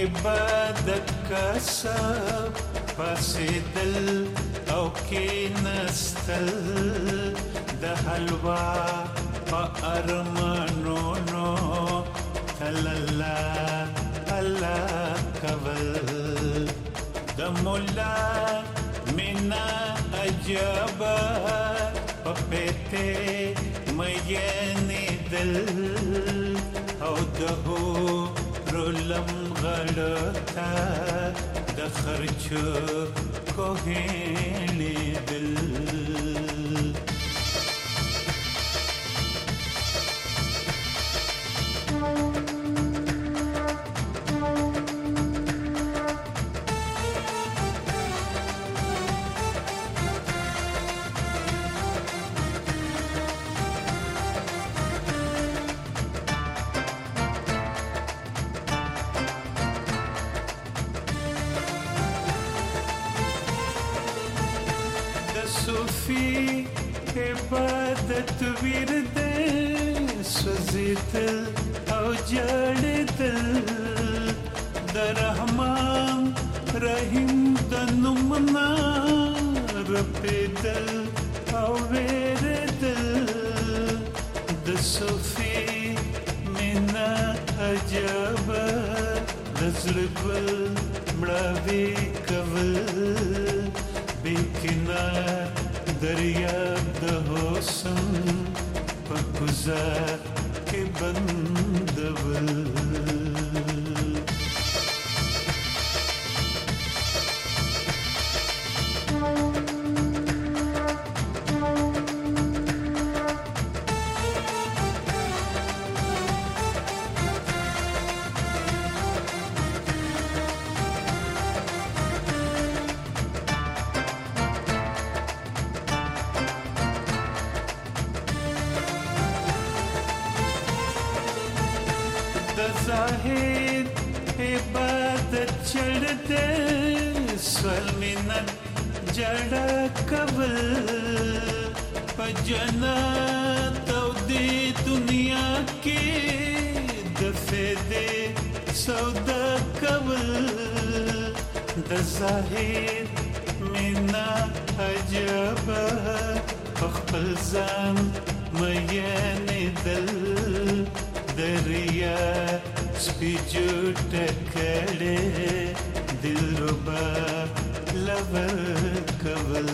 عبادت کسب پاسېدل او کېنستل د حلوا په ارمانونو تللا الله کول د مولا مینا عجب په پته مېنې دل او دهو رولم غړتا د خرچو کوهېلې دل صوفی عبادت ورد سوزیدل او جړیدل د رحمان رحیم د نومنا رپیدل او ویردل د صوفی مینا عجب د زړه ګل مړاوي کول بیکنا دریاب د حسن په گزار کې بندول ظاهر عبادت چړده سوال منت جړه کول په جنت او د دنیا کې د فدې سودا کول د ظاهر مینا عجب خپل ځان مېنې دل دریا سپیجو ټکړې دلربا لور کول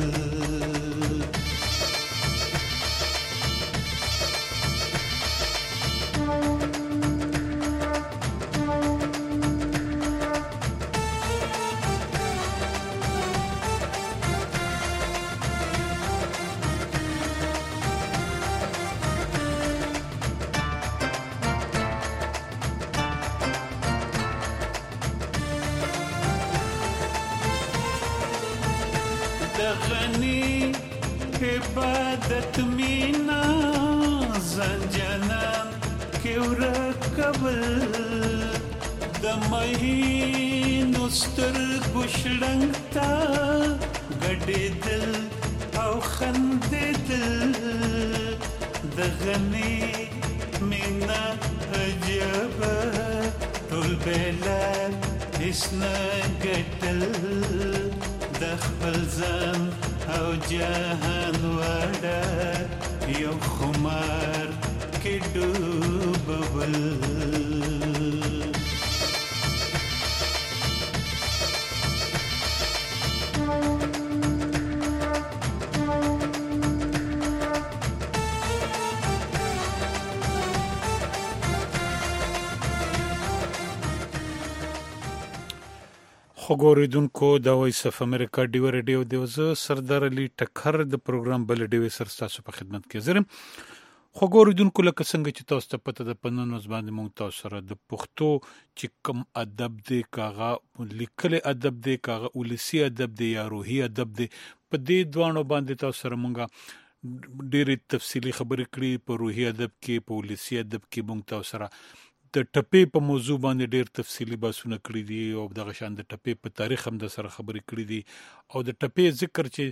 غنی عبادت مینا زنجانان کې ورکول د مهینو سترګو شړنګ ته ګډېدل او خندېدل د غنی مینا عجب ټول بلاد هیڅ نه ګټل د خپل ځان او جهان وړه یو خمار کې ډوبول خوګوریدونکو دا وایس اف امریکا ډیو ریډیو دیوزه سردار علي ټکر د پروګرام بل ډیو سر تاسو په خدمت کې زرم خوګوریدونکو لکه څنګه چې تاسو ته پته د پنن وزبان مونږ تاسو سره د پښتو چې کوم ادب دی کاغه لیکل ادب دی کاغه ولسی ادب دی یا روحي ادب دی په دې دوانو باندې تاسو سره مونږه ډېرې تفصیلی خبرې کړې په روحي ادب کې په ولسی ادب کې مونږ تاسو سره د ټپې په موضوع باندې ډېر تفصیلی بحثونه کړي دي او دغه شان د ټپې په تاریخ هم د سره خبرې کړي دي او د ټپې ذکر چې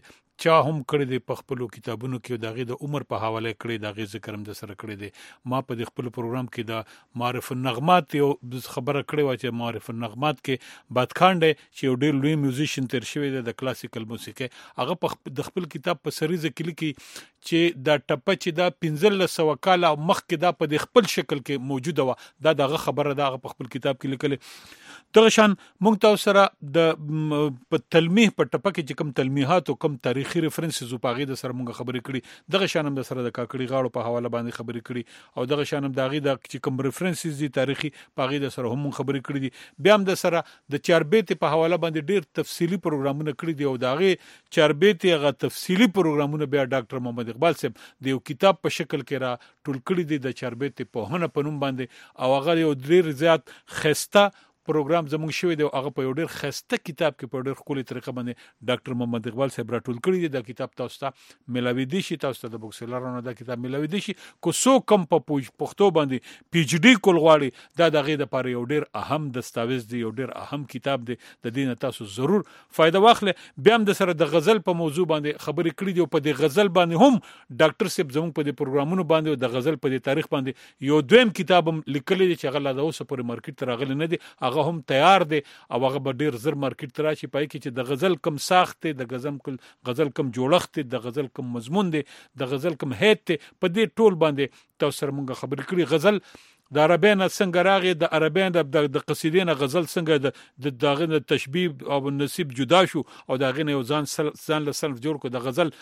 چا هم کړی دی په خپل کتابونو کې دغه د عمر په حواله کړی دغه ذکر هم د سره کړی دی. ما په خپل پروګرام کې د معرف النغمات یو خبره کړې و چې معرف النغمات کې بادخان دی چې یو ډېر لوی میوزیشین تیر شوی دی د کلاسیکل موسیقي. هغه په د خپل کتاب په سریزه کې لیکي چې دا ټپه چې دا 1500 کاله مخکې دا په خپل شکل کې موجوده و. دا دغه خبره دا په خپل کتاب کې لیکلې. دغه شان مونږ تاسو سره د په تلمیح په ټپه کې چې کوم تلمیحات او کوم تاریخي ریفرنسز په غي د سره مونږ خبرې کړي. دغه شان هم د سره د کاکړي غاړو په حواله باندې خبرې کړي او دغه شان هم د غي د چې کوم ریفرنسز دي تاریخي په غي د سره هم خبرې کړي دي. بیا هم د سره د چاربیت په حواله باندې ډیر تفصیلی پروګرامونه کړي دي او دغه چاربیت هغه تفصیلی پروګرامونه بیا ډاکټر محمد اقبال صاحب د یو کتاب په شکل کې را ټول کړي دي د چاربیت په هونه پنوم باندې او هغه یو ډیر زیات خسته پروګرام زموږ شوی دی. هغه په یو ډیر خسته کتاب کې په ډیر خولي طریقه باندې ډاکټر محمد اقبال صاحب راټول کړی دی. دا کتاب تاسو ته ملاوي دي شي، تاسو ته د بوک سیلرونو دا کتاب ملاوي دي شي. کو سو کم په پښتو باندې پی ایچ ډی کول غواړي دا دغه د پاره یو ډیر اهم دستاویز دی، یو ډیر اهم کتاب دی. د دین تاسو ضرور فائدہ واخلئ. بیا هم د سره د غزل په موضوع باندې خبرې کړې دي او په دې غزل باندې هم ډاکټر صاحب زموږ په دې پروګرامونو باندې او د غزل په دې تاریخ باندې یو دویم کتاب هم لیکلی دی چې هغه لا د اوسه پورې مارکیټ ته راغلی نه دی. هغه هم تیار او هغه به ډیر زر مارکیټ ته راشي. پای کې چې د غزل کم ساخت دی، د غزل کم جوړښت دی، د غزل کم مضمون دی، د غزل کم هیت دی، په دې ټول باندې تاسو سره مونږ خبرې کړې. غزل د عربیانو څنګه راغی، د عربیانو د قصیدې نه غزل څنګه د داغه د تشبیه او نصیب جدا شو او داغه نه یو ځان له سلف جوړ کو. د غزل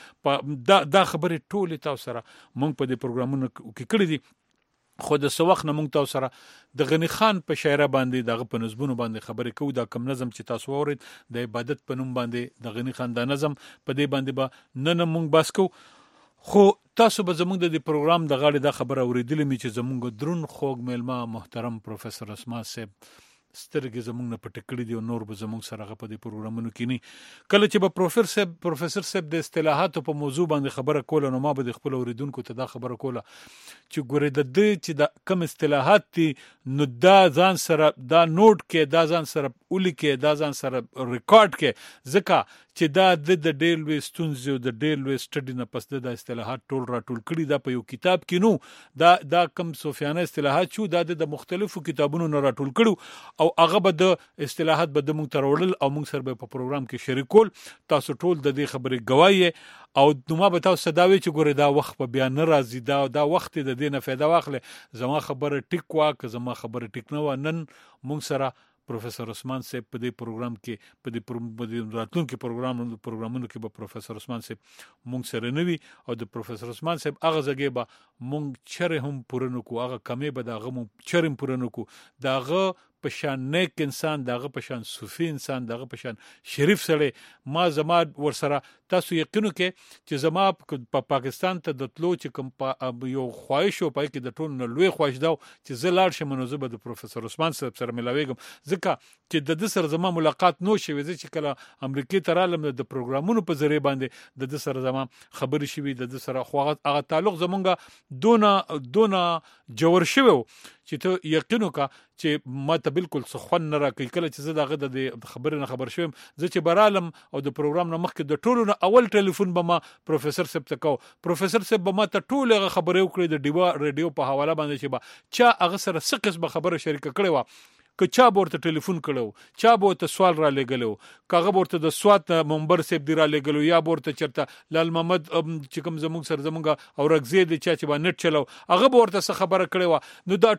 دا خبرې ټول تاسو سره مونږ په دې پروګرامونو کې کړې دي. خو د سوخ نه مونږ تاسو سره د غنی خان په شاعر باندې دغه په نظمونو باندې خبرې کوو. دا کم نظم چې تاسو اورید د عبادت په نوم باندې د غنی خان دا نظم په دې باندې به نن مونږ بس کوو. خو تاسو به زموږ د پروګرام د غاړې دا خبره اوریدلې مې چې زموږ درون خوږ میلمه محترم پروفیسور اسماعیل صاحب سترګې زموږ نه پټ کړې دي او نور به زموږ سره هغه په دې پروګرامونو کې نه. کله چې به پروفیسور صاحب د اصطلاحاتو په موضوع باندې خبره کوله نو ما به د خپل اوریدونکو ته دا خبره کوله چې ګورې د دې چې د کم اصطلاحات دي نو دا ځان سره دا نوٹ کې، دا ځان سره ولیکي، دا ځان سره ریکارډ کې، ځکه چې دا د ډېر لوی ستونزې او د ډېر لوی سټډي نه پس د اصطلاحات ټول راټول کړي. دا په یو کتاب کې نو دا کم صوفیانه اصطلاحات شو، دا د مختلفو کتابونو نه راټول کړو او هغه به د اصطلاحات به د مونږ تر وړل او مونږ سره په پروګرام کې شریکول. تاسو ټول د دې خبرې گواهی او نو ما به تاسو صداوي چې ګوره دا وخت په بیا نه راځي، دا وخت د دې نه فایده واخلې. زما خبره ټیک وا که زما خبره ټیک نه و. نن مونږ سره پروفیسور عثمان صاحب په دې پروګرام کې په دې راتلونکي پروګرامونو کې به پروفیسور عثمان صاحب مونږ سره نوي او د پروفیسور عثمان صاحب هغه ځای به مونږ چره هم پورنو کو، هغه کمې به دغه مونږ چرم پورنو کو. دغه پشان نیک انسان، دغه پشان صوفي انسان، دغه پشان شریف سره ما زما ورسره تاسو یقینو کې چې زما په پاکستان ته د تلو چې کوم یو خواهش او پای کې د ټول نه لوی خواهش دا چې زه لاړ شم نو زه به د پروفیسور عثمان صاحب سره ملاویږم، ځکه چې د دې سره زما ملاقات نو شوی. زه چې کله امریکای ته رالم د پروګرامونو په ذریعہ باندې د دې سره زما خبرې شوي، د دې سره خو هغه تعلق زمونږ دونه جوړ شوی چې ته یقینو کا چې ما ته بالکل سخن نه راکې. کله چې زه دغه د خبرې نه خبر شوم، زه چې برالم او د پروګرام نه مخکې د ټولو نه اول ټلیفون به ما پروفیسور صاحب ته کو. پروفیسور صاحب به ما ته ټول هغه خبرې وکړې د ډیوا ریډیو په حواله باندې چې با چا هغه سره څه قسمه خبره شریکه کړې و، که چا ورته ټلیفون کړو، چا ورته سوال را لګلو، کاغه ورته د سوات منبر صاحب دی را لګلو، یا ورته چرته لال محمد چې کوم زموږ سره زموږ او رغزی دی چا چې باندې چلو هغه ورته څه خبره کړې و. نو دا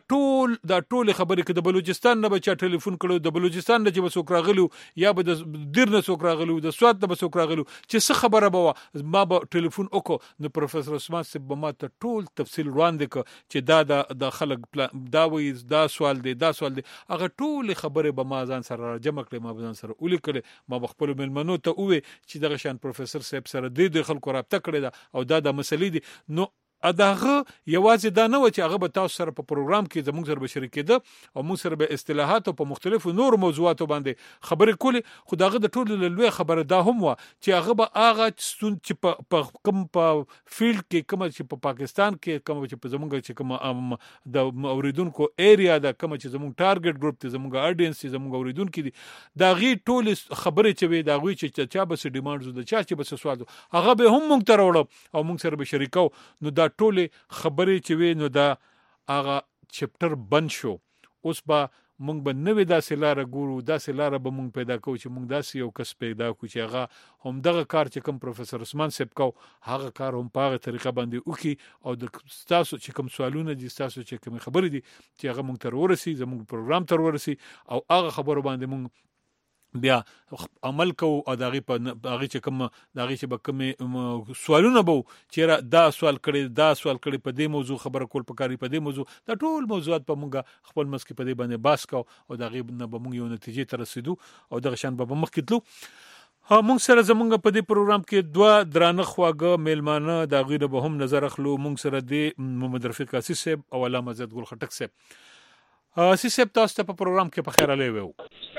ټول خبرې کې د بلوچستان نه بچا ټلیفون کړو، د بلوچستان نه چې وسوک راغلو، یا به د دیر نه سوک راغلو، د سوات نه وسوک راغلو، چې څه خبره به ما به ټلیفون وکړو. نو پروفیسور عثمان صاحب ما ته ټول تفصیل وړاندې ک چې دا خلک دا وایي دا سوال دی، دا سوال دی. هغه ټول خبرې به ما ځان سره جمع کړې، ما به ځان سره ولیکلې، ما به خپل مېلمنو ته وې چې دغه شان پروفیسور صاحب سره د خلکو رابطه کړې ده او دا د مسلې دي. نو اداغه یوازې دا نه و چې هغه به تاسو سره په پروګرام کې زموږ سره به شریکېده او موږ سره به اصطلاحات په مختلفو نور موضوعاتو باندې خبرې کولې خو داغه د ټولو لوی خبره دا هم و چې هغه به هغه چې په کوم په فیلډ کې کوم چې په پاکستان کې کوم چې په زموږ چې کوم د اوریدونکو ایریا دا کوم چې زموږ ټارګټ ګروپ ته زموږ اډینس زموږ اوریدونکو دي دا غي ټول خبرې چې وي دا غوي چې چا به ډیمانډز د چا چې به سوال هغه به هم موږ ته راوړو او موږ سره به شریکو نو دا ټول خبرې چې وي نو دا هغه چپټر بند شو اوس به موږ به نوې داسې لاره ګورو داسې لاره به موږ پیدا کوو چې موږ داسې یو کس پیدا کوو چې هغه هم دغه کار چې کوم پروفیسور عثمان صاحب کو هغه کار هم په هغه طریقه باندې وکي او د تاسو چې کوم سوالونه دي تاسو چې کوم خبرې دي چې هغه موږ تر ورسي زموږ پروګرام تر ورسي او هغه خبرو باندې موږ بیا عمل کو او دغه په هغه چې کوم دغه چې به کوم سوالونه بو چې دا سوال کړي په دې موضوع خبره کول پکاري په دې موضوع دا ټول موضوعات په مونږه خپل مسکې په دې باندې باس کو او دغه نه به مونږ یو نتیجې ته رسیدو او دغه شان به مخ کېتلو مونږ سره زمونږ په دې پروګرام کې دوه درانه خواږه میلمانه د غیره به هم نظر اخلو مونږ سره د محمد رفیق قاسی صاحب او علامه عزت ګل خټک صاحب سی صاحب تاسو ته په پروګرام کې په خیر علي وو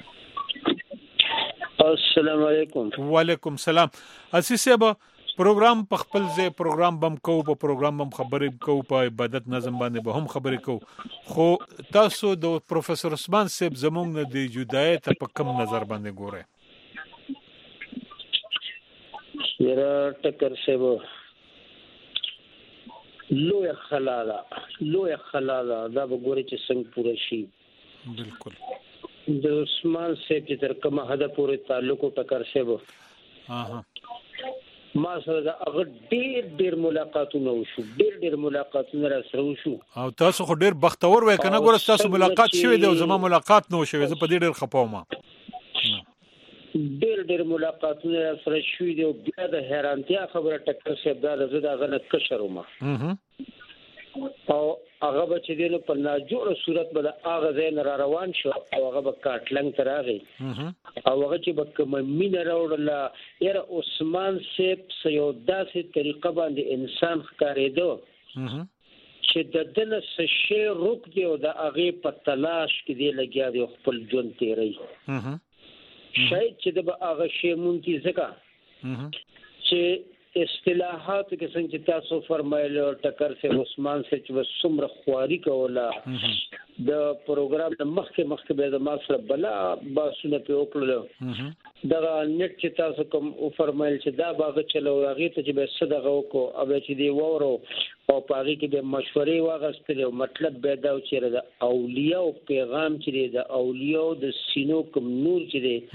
السلام علیکم وعلیکم السلام اسی صاحب پروګرام په خپل ځای پروګرام بم کو په پروګرام بم خبرې کو په عبادت نظم باندې به هم خبرې کو خو تاسو د پروفیسور عثمان صاحب زموږ نه د جدای ته په کم نظر باندې ګوره یرا ټکر صاحب لوی خلاله دا به ګوري چې څنګه پوره شي بالکل د عثمان صاحب چې تر کومه حد پورې تعلق او ټکر صاحب ما سره دا هغه ډیر ملاقاتونه وشو ډیر ملاقاتونه را سره وشو او تاسو خو ډیر بختور وای کنه ګور تاسو ملاقات شوی دی او زما ملاقات نو شوی زه په ډیر خپاوم ډیر ملاقاتونه را سره شوی دی او بیا د حیرانتیا خبره ټکر صاحب دا زړه غنه کشرومه او هغه به چې دینو په ناجوړه صورت به د هغه ځای نه را روان شو او هغه به کاټلنګ ته راغی او هغه چې به کومه مینه راوړله یاره عثمان صاحب څه یو داسې طریقه باندې انسان ښکارېده چې د ده نه څه شی روک دی او د هغې په تلاش کې دی لګیا دی خپل ژوند تېروي شاید چې د به هغه شی مونږ ځکه چې اصطلاحات کې څنګه چې تاسو فرمایله ټکر سے عثمان سے چې څومره خواري کوله د پروګرام د مخکې به د ما سره بلا باسونه په وکړل دا نت چې تاسو کوم فرمایل چې دا باغ چلو هغه ته چې به صدقه وکړو او چې دی وورو او پاره کې به مشورې واغستل او مطلب به دا چې د اولیاء او پیغام چې د اولیاء د سینو کوم نور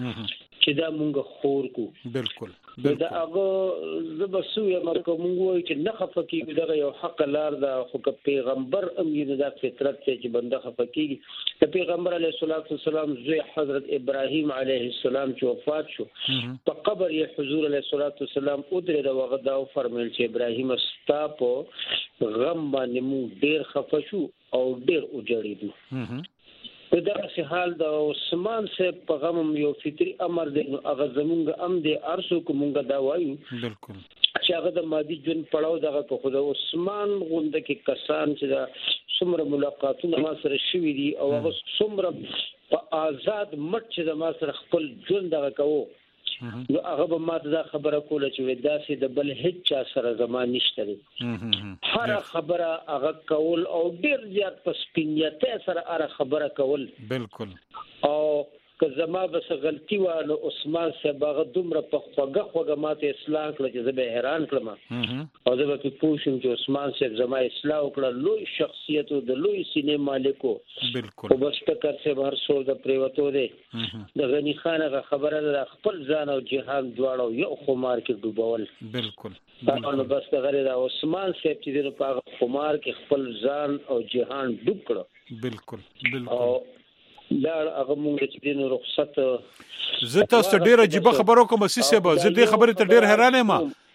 چې دا مونږ خور کو بالکل دا هغه زبسوې مرکه مونږ وایي چې نه خفقېږي دا یو حق لار دا خو پیغمبر امید دا فطرت چې بنده خفقېږي د پیغمبر علیه الصلاۃ والسلام زوی حضرت ابراهیم علیه السلام چې وفات شو په قبر یې حضور علیه الصلاۃ والسلام ودرې دا وغدا او فرمایل چې ابراهیم استا په غم باندې مونږ ډیر خفه شو او ډیر وجړېدو په دغه حال د عثمان صاحب په غم یو فطري امر دی هغه زمونږ ام دی ارسو کومګه دا وایو بالکل چې هغه د مادي ژوند پړاو دغه په خود عثمان غونډه کې کسان چې د څومره ملاقاتونه ما سره شوي دي او هغه څومره په آزاد مټ چې د ما سره خپل ژوند دغه کوو نو هغه به ما دا خبره کوله چې داسې د بل هیڅ چا سره زمان نشته دی هر خبره هغه کول او ډیر زیات په سپینیته سره هر خبره کول بالکل او که زما بس غلطي و نو عثمان صاحب هغه دومره په خوګه ماته اصلاح کړ چې زه به حیران کړم او زه به پوښتم چې عثمان صاحب زما اصلاح وکړه لوی شخصیت او د لوی سینې مالکو بالکل او بس ټکر صاحب هر څو د پریوتو دی د غنی خان هغه خبره د خپل ځان او جهان دواړو یو خمار کې ډوبول بالکل نو بس دغه د عثمان صاحب چې د په خمار کې خپل ځان او جهان ډوب کړ بالکل دا هغه مونږ چې دین رخصت زه تاسو ډیره عجیب خبرو کوم سیسه به زه دې خبره ته ډیر حیران یم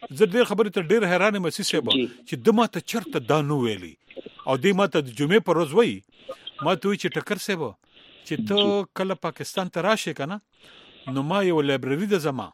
سیسه به چې د ماته چرته دانو ویلي او د ماته د جمعې پر ورځ وای ما ته چې ټکر سه به چې ته کله پاکستان ته راشې کنه نو ما یو لایبرری د زما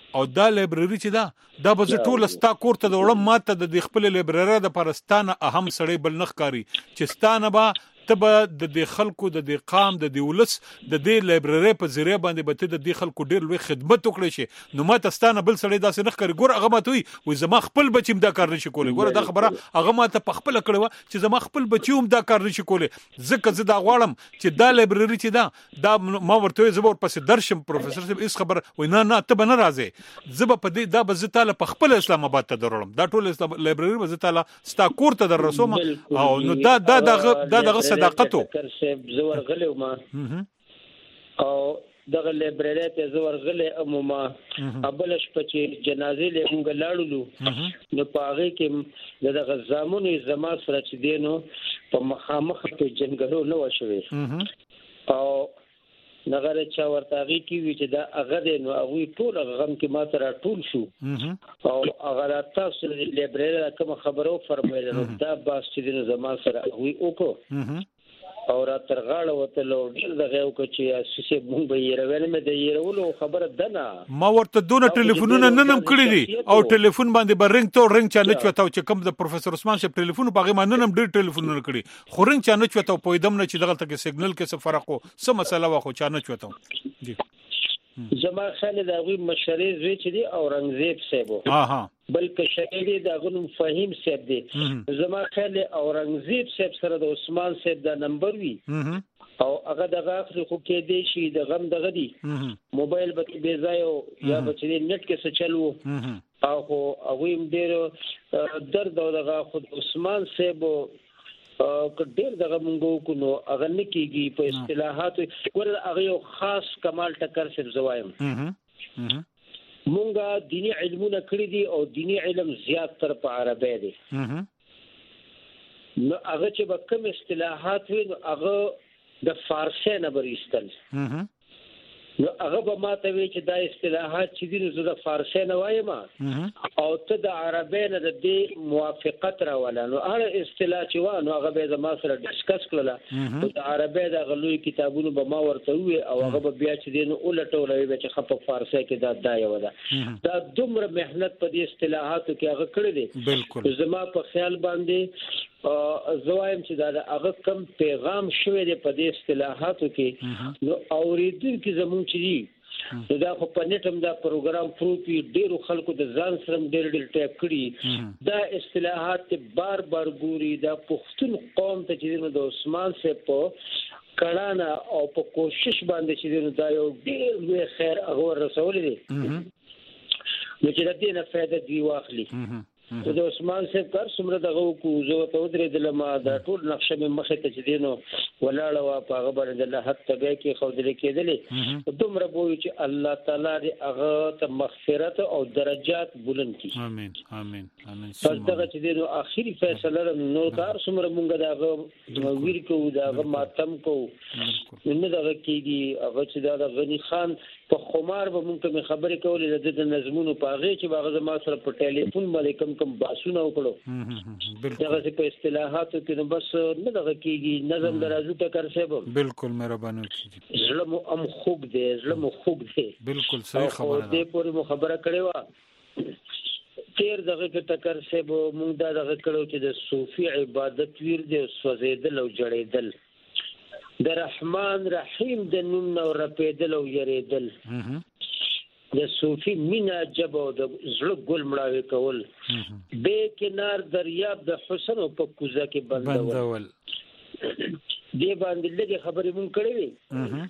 او دا لایبرری چې دا به ټول ستا کور ته وړم ماته د خپل لایبرری د پرستانه اهم سړی بل نخکاری چې ستانه به تبه د خلکو د قام د ولس د دې لایبرری په ذریعہ باندې به د دې خلکو ډیر لوی خدمت وکړي شي نو ماته ستانه بل سړی داسې نخ کوي ګور هغه ماته وي زما خپل بچیم دا کار نشي کولی ګور دا خبره هغه ماته په خپل کړو چې زما خپل بچیم دا کار نشي کولی ځکه زه دا غواړم چې دا لایبرری چې دا ما ورته زبر پس درشم پروفیسور صاحب اس خبر وینا نه ته به نه راځي زه په دې دا به زه تعالی په خپل اسلام آباد ته درولم دا ټول لایبرری به زه تعالی ستا کور ته درسوم او نو دا صداقتو زور غلو ما او دغه لایبرری ته زور غلې ما ابلش پچې جنازې له موږ لاړو نو پاغه کې دغه زامنو زما سره چې دینو په مخامخ په جنګلو نه وشوي او نغره چا ورتاغي کی وی چې دا هغه دی نو هغه ټول غم کې ما تر ټول شو او هغه تاسو لایبرری کوم خبرو فرمایله نو دا باس چې زما سره وی وکړو او را ترغاړه وتلو ډیر دغه او چې اساسي مونږ به یې روانه مې د یېرولو خبره دنه ما ورته دونه ټلیفونونه ننم کړی دي او ټلیفون باندې به رنګ چا نه چوتاو چې کوم د پروفیسور عثمان شه ټلیفون باغې ما ننم ډیر ټلیفونونه کړی خو رنګ چا نه چوتاو پویدم نه چې دغه تک سیګنل کې څه فرق او څه مسله واخو چا نه چوتاو جی زما خاله دا غوي مشري زوی چې دی اورنګزیب صاحب بلکې شهیدی دا غنم فهیم صاحب دی زما خاله اورنګزیب صاحب سره د عثمان صاحب دا نمبر وی او هغه دغه اخر خو کې دی شي د غم دغه دی موبایل به بي ځای یا بچی نت کې څه چلو او هغه هم ډیر درد او دغه خود عثمان صاحب ډیر دغه مونږ کو نو هغه نکیږي په اصطلاحات ور هغه یو خاص کمال ټکر سره زوایم مونږه دینی علمونه کړی دي او دینی علم زیات تر په عربی دي نو هغه چې به کوم اصطلاحات وي نو هغه د فارسی نه بریستل نو هغه به ماته وی چې دا اصطلاحات چې دي نو د فارسی نه وایم او ته د عربی نه د دې موافقت راولا نو هر اصطلاح چې و نو هغه به زما سره ډسکس کړله د عربی د غلوی کتابونو به ما ورته وی او هغه به بیا چې دي نو ولټولوي چې خپ فارسی کې دا یو ده دا دومره مهنت په دې اصطلاحاتو کې هغه کړی دی بالکل زما په خیال باندې زوایم چې دا هغه کم پیغام شوی دی په دې اصطلاحاتو کې نو اوریدونکو زمون چې دی دا خو په نت هم دا پروګرام پروتي ډیرو خلکو د ځان سره ډیر ټیپ کړي دا اصطلاحات بار بار ګوري دا پښتون قوم ته چې د عثمان صاحب په کړهنا او په کوشش باندې چې دا یو ډیر لوی خیر هغه رسول دي نو چې د دې نه فائدہ دی واخلي د عثمان صاحب کار څومره دغه کو زه ته ودرې د لما دا ټول نقشه مې مخه ته چې دینو ولاړه وا په هغه باندې الله حق ته کې خو دې کېدلې دومره بوي چې الله تعالی دې هغه ته مغفرت او درجات بلند کړي امين امين امين دغه چې دینو اخیری فیصله نو کار څومره مونږ دغه ویر کو دغه ماتم کو نو دغه کېږي هغه چې دا غنی خان په خمار به مونږ خبرې کولې د نظمونو په هغه چې باغ ما سره په ټلیفون باندې کوم باسونه وکړو دغه په اصطلاحاتو کې نو بس نه دغه کېږي نظم درازو ټکر صاحب بالکل مهرباني وکړئ زړه مو خوګ دی بالکل صحیح خبره ده دې پورې مو خبره کړې و تیر دغه ټکر صاحب مونږ دا دغه کړو چې د صوفي عبادت ویر دی سوځیدل او جړېدل د رحمان رحیم د نوم نو رپیدل او یریدل د صوفي مینا جبو د زړه ګل مړاوي کول به کنار دریاب د حسن په کوزه کې بندول دې باندې لږه خبرې مونږ کړې وي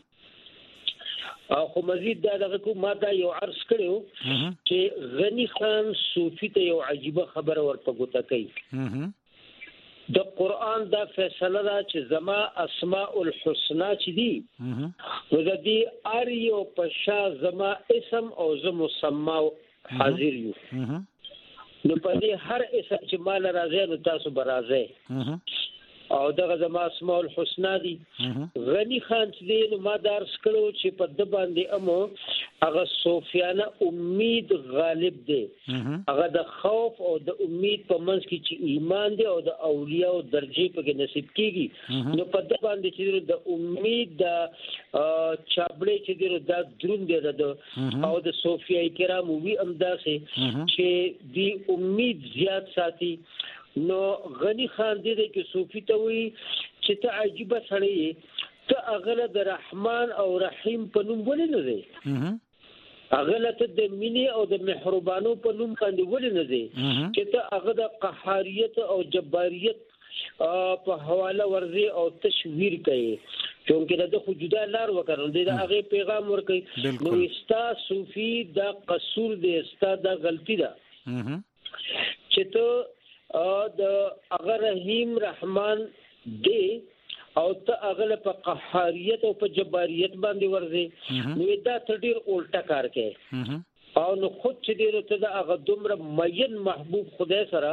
او خو مزید دا دغه کو ما دا یو عرض کړو چې غنی خان صوفي ته یو عجيبه خبره ورپګوته کوي د قران دا فیصله دا چې زما اسماء الحسنا چې دي نو د دې اریو پشا زما اسم او زما مسما حاضر یو نو په دې هر اسم چې مال راځي نو تاسو برازه او دغه زما اسماء الحسنا دي غنی خان چې نو ما درس کړو چې په د باندې امو هغه صوفیانه امید غالب دی هغه د خوف او د امید په منځ کې چې ایمان دی او د اولیاء او درجه په کې نصیب کیږي نو په د باندې چې د امید د چابړې چې د درون دی او د صوفیای کرام وی امداسه چې دی امید زیات ساتي نو غنی خان دې کې صوفي ته وی چې ته عجيبه سړی ته اغله د رحمان او رحیم په نوم ولې نه دی اغله ته د مینې او د مهربانو په نوم باندې ولې نه دی چې ته هغه د قهاریت او جباریت په حواله ورزي او تشویر کوي چونکه د خو جدا لار وکړل د هغه پیغام ورکړي نو استا صوفي دا قصور دی استا دا غلطی ده چې ته د اگر رحیم رحمان دی او ته اغله په قهاریت او په جباریت باندې ورځي نو دا تډیر الټا کار کوي او نو خود چې دی ته دا هغه دومره مین محبوب خدای سره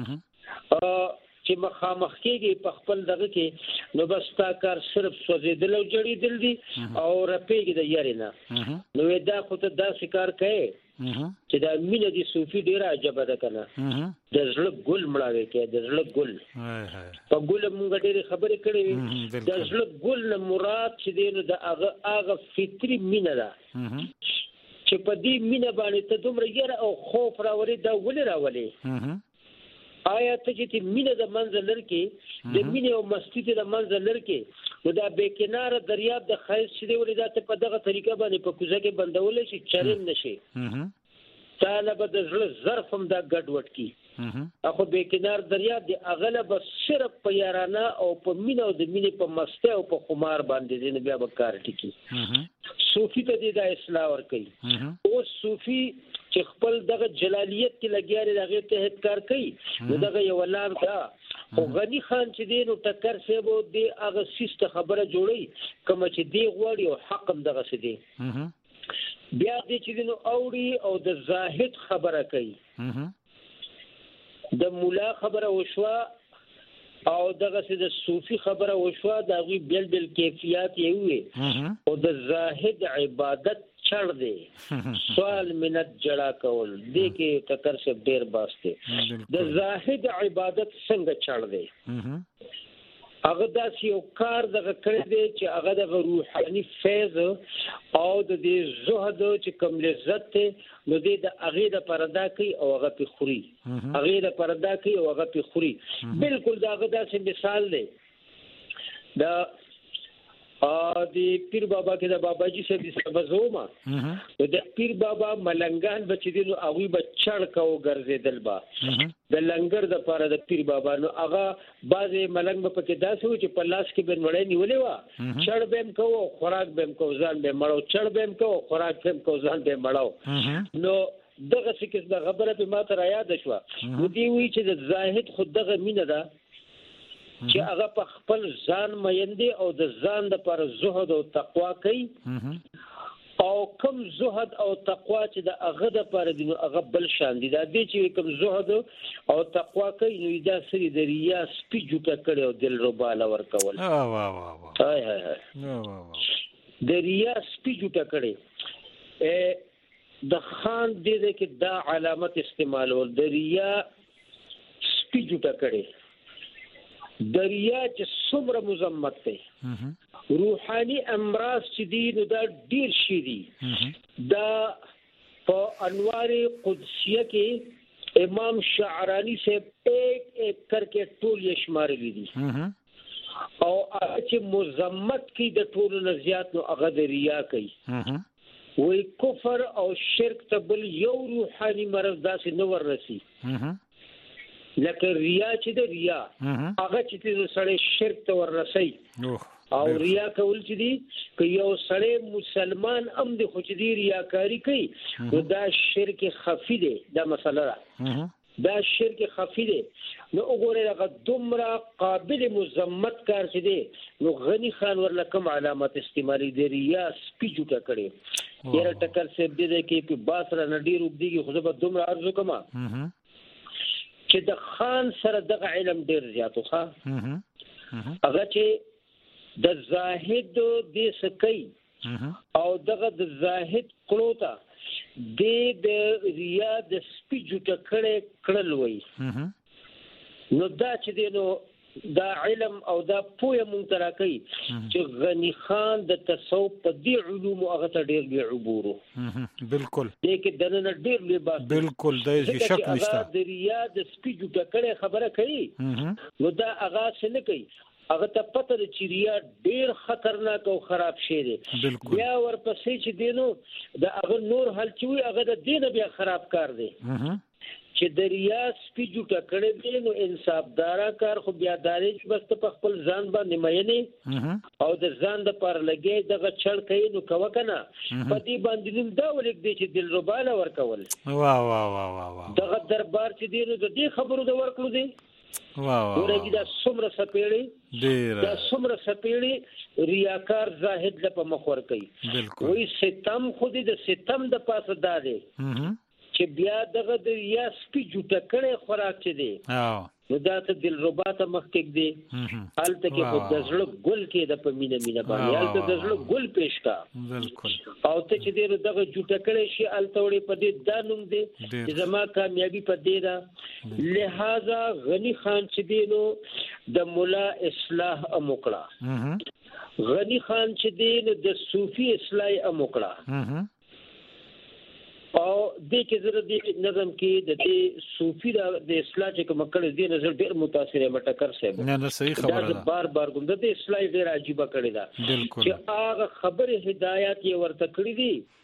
چې مخامخ کېږي په خپل دغه کې نو بس تا کار صرف سوځیدل او جړیدل دي او رپېږي د یارینه نو دا خو ته دا شکار کوي چې دا مینه دي صوفي ډیره عجبه ده کنه د زړه ګل مړاوي کې د زړه ګل په ګل مونږ ډېر خبرې کړې د زړه ګل نه مراد چې دی د هغه فطري مینه ده چې په دې مینه باندې ته دومره یره او خوف راولي دا ولې راولي آیا ته چې مینه د منځ لرکې د مینه او مستی د منځ لرکې نو دا بې کناره دریاب د خیس چې دی ولې دا ته په دغه طریقه باندې په کوزه کې بندول شي چرېم نشي طالب د زړه ظرف هم دا ګډ وډ کی اخو بې کنار دریاب دی اغله بس صرف په یارانه او په مینه او د مینه په مسته او په خمار باندې دی بیا به کار ټکی صوفي ته دی دا اصلاح ور کوي او صوفي چې خپل دغه جلالیت کې لګیاري دغه ته هدکار کوي نو دغه یو لار دا او غنی خان چې دی نو ټکر سیبو دی هغه سیسته خبره جوړي کوم چې دی غوړي او حق هم دغه سي دی بیا دې چې نو اوري او د زاهد خبره کوي د مولا خبره وشوا او دغه سي د صوفي خبره وشوا د غوي بل بل کیفیت یې وي او د زاهد عبادت چړ دی سوال منت جڑا کول دې کې تکر سے ډیر باسته د زاهد عبادت څنګه چړ دی هغه داسې یو کار دغه کړی دی چې هغه د روحاني فیض او د دې زهد چې کوم لذت نو دې د هغه د پردا کوي او هغه په خوري هغه د پردا کوي او هغه په خوري بالکل دا هغه داسې مثال دی دا دی پیر بابا کې د باباجي سره د سبزوما د پیر بابا ملنګان بچی دي نو هغه بچړ کو ګرځیدل با د لنګر د پاره د پیر بابا نو هغه بعضې ملنګ په کې داسو چې په لاس کې بن وړې نیولې وا چړ بهم کو خوراک بهم کو ځان به مړو چړ بهم کو خوراک بهم کو ځان به مړو نو دغه څه کې د خبره په ماته را یاد شو نو دی وی چې د زاهد خود دغه مینه ده چې هغه په خپل ځان مېندې او د ځان د پر زهد او تقوا کوي او کوم زهد او تقوا چې د هغه د پر دی هغه بل شان دي دا دي چې کوم زهد او تقوا کوي نو دا سری د ریا سپی جوټه کړي او دل رباله ور کول واه واه واه د ریا سپی جوټه کړي د خان دې کې دا علامت استعمال ول د ریا سپی جوټه کړي دریا چې څومره مزمت دی روحاني امراض چې دي نو دا ډیر شي دي دا په انوار قدسیه کې امام شعرانی سے ایک ایک کر کے ټول یې شمارلي دي او چې مزمت کې د ټول نزيات نو هغه د ریا کوي وی کفر او شرک ته بل یو روحاني مرض داسې نو ورسي لکه ریا چې د ریا هغه چې د سړی شرک ته ورسي او ریا کول چې دی که یو سړی مسلمان هم د خو چې دی ریاکاری کوي نو دا شرک خفي دی دا مسله ده دا شرک خفي دی نو وګورئ هغه دومره قابل مذمت کار چې دی نو غنی خان ورله کوم علامت استعمالي دی ریا سپی جوټه کړي یاره ټکر سیب دی کې په باسره نډیر وبديږي خو به دومره ارزو کما چې د خان سره دغه علم ډیر زیاتو ښه هغه چې د زاهد د سکی او دغه د زاهد کلوتا د ریا د سپیجو ټکړه کړل وای نو دا چې دینو دا علم او دا پوهه مونږ تراکي چې غنی خان د تصوف په دې علوم هغه ته ډېر دی عبورو بالکل دې کې دنه ډېر دی با بالکل دا هیڅ شک نشته د ریا د سپیجو ټکړه خبره کوي نو دا هغه څه نه کوي هغه ته پته د چیریا ډیر خطرناک او خراب شی دی بیا ورپسې چې دینو د هغه نور حل چوي هغه د دینه بیا خراب کار دی چې د ریا سپیجو ټکړه دی نو انصافدارا کار خو بیا داري چې بس په خپل ځان باندې مېنه او د ځان د پر لګي دغه چړ کوي نو کوه کنه په دې باندې دا ولیک دی چې دلرباله ورکول واه واه واه واه دغه دربار چې دی نو د دې خبرو د ورکړو دی واه ورګي دا څومره سپېړي ډیر دا څومره سپېړي ریاکار زاهد له په مخ ور کوي بالکل وای ستم خو دې د ستم د پاسه داده چې بیا دغه د ریا سپی جوټه کړي خوراک چي دي نو دا ته دلربا ته مخ کې دي الته کې په دزړه ګل کې د پمینه مینه باندې الته دزړه ګل پېښ کا بالکل او ته چې دې دغه جوټه کړي شي الته وړي په دې دانوم دي چې زما کامیابی په دې دا لہذا غنی خان چې دی نو د مولا اصلاح اموکړه غنی خان چې دی نو د صوفي اصلاح اموکړه او د کې زره د نظم کې د دې صوفي د اصلاح چې کوم کړي دي نظر ډېر متاثر مټکر صاحب نه صحیح خبره ده بار بار کوم د اصلاح ډېر عجیب کړي ده بالکل چې هغه خبره هدایت یې ورته کړی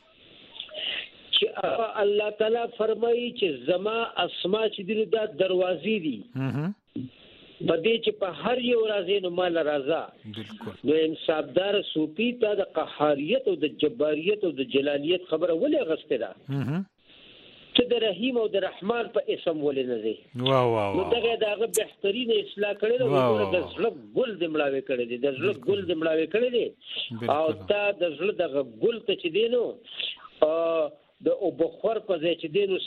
دي چې الله تعالی فرمایي چې زما اسما چې دې د دروازې دي بده چې په هر یو راځي نو مال راځه بالکل نو انصافدار صوفي ته د قهاریت او د جباریت او د جلالیت خبره ولې غسته ده چې د رحیم او د رحمان په اسم ولې نه دي واه واه نو دغه بهترین اصلاح کړي نو د زړه ګل د ملاوي کړي دي د زړه ګل د ملاوي کړي دي او تا د زړه دغه ګل ته چې دینو د او بخور په ځای چې دینو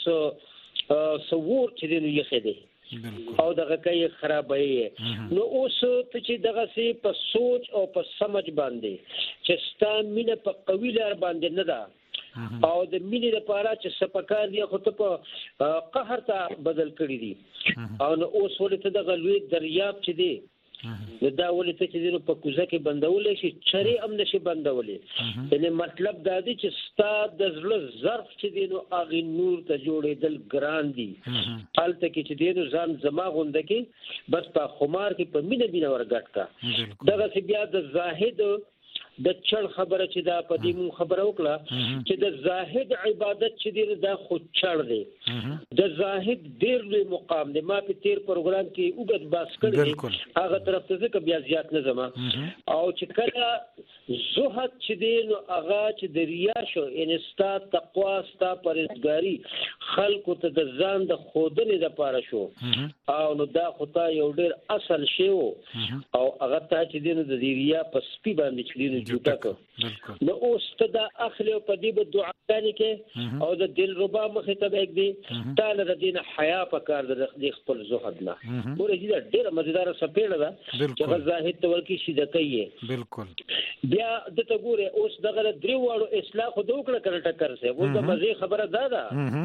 سوور چې دینو یې خېده او دغه کوي خرابې نو اوس ته چې دغه سي په سوچ او په سمج باندې چې ستا مینه په قوی لار باندې نه ده او د مینې لپاره چې سپکار دی خو ته په قهر ته بدل کړی دي او نو اوس ولته دغه لوی دریاب چې دی دا ولې ته چې په کوزه کې بندولې شي چرې هم نشي بندولې یعنی مطلب دا دی چې ستا د زړه ظرف چې دی نو اغه نور ته جوړېدل ګران دي حالت کې چې دی نو ځان زما غونډه کې بس په خمار کې په مینه بینه ورګټ کا دغه سی بیا د زاهد د چړ خبره چې دا په دې مون خبره وکړه چې د زاهد عبادت چې دی دا خود چړ دی د زاهد ډیر لوی مقام دی ما په تیر پروګرام کې وګت باس کړی هغه طرف ته ځکه بیا زیات نه زما او چې کله زهد چې دی نو هغه چې د ریا شو ان استا تقوا استا پرهیزګاری خلکو ته د ځان د خودنې د پاره شو او نو دا خدای یو ډیر اصل شی او هغه ته چې دی نو د ریا په سپی باندې چې دی جوړه نو اوس ته دا اخلي په دې په دعاګانې کې او د دلربا مخه ته بیگ دی تعالی د دین حیا په کار د خپل زهد نه ورته دا ډېر مزیدار سپېړه ده چې زاهد ته ورکی شي د کوي بالکل بیا د ته ګوره اوس دغه درې واړو اصلاح خو دوکړه کړه ټکر سه و د مزه خبره ده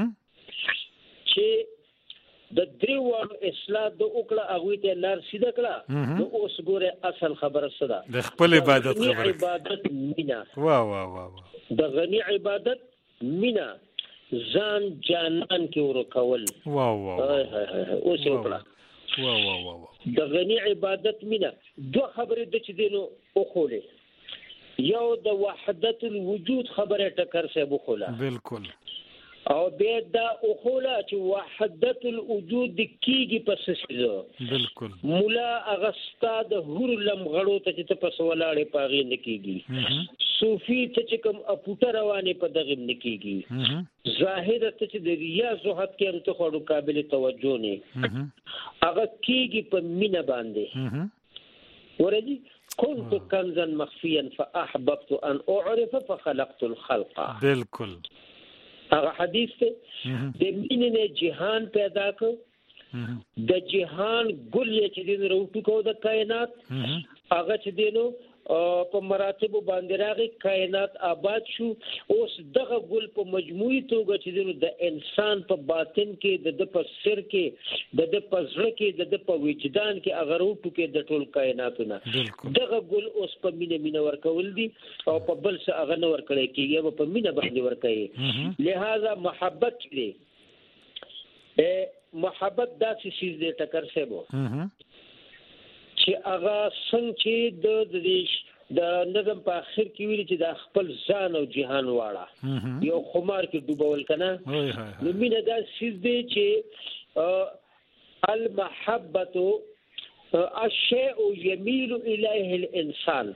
چې د درې واړو اصلاح د وکړه هغه ته لار سیده کړه نو اوس ګوره اصل خبره څه ده د خپل عبادت خبره عبادت مینا واه واه واه د غنی عبادت مینا ځان جانان کې ورکول واه واه اوس وکړه واه واه واه د غنی عبادت مینا دوه خبرې د چې دینو اوخوله یو د وحدت الوجود خبره ټکر سه بوخوله بالکل او بیا دا اوخوله چې وحدت الوجود کیږي پس سيزو بالکل مولا اغستا د هور لمغړو ته چې پس ولاړې پاغي نکېږي صوفي ته چې کوم اپوټه روانه په دغه نکېږي ظاهر ته چې د ریا زهد کې هم ته خورو قابل توجه نه هغه کیږي په مینا باندې وردي كنت كنزا مخفيا فاحببت ان اعرف فخلقت الخلق بالکل هغه حدیث ته د مینې نه جهان پیدا کړ د جهان ګل چې دین روټو کو د کائنات هغه چې دینو په مراتب باندې راغی کائنات آباد شو اوس دغه ګل په مجموعي توګه چې دینو د انسان په باطن کې د په سر کې د په زړه کې د په وجدان کې هغه روټو کې د ټول کائناتونه دغه ګل اوس په مینه ورکول دي او په بل څه هغه نه ورکړي کیږي په مینه باندې ورکړي لہذا محبت دې محبت داسې شی دې ټکر سبو چې هغه څنګه چې د نظم په اخر کې ویل چې د خپل ځان او جهان واړه یو خمار کې ډوبول کنه نو مینه دا شی دې چې المحبه الشيء يميل اليه الانسان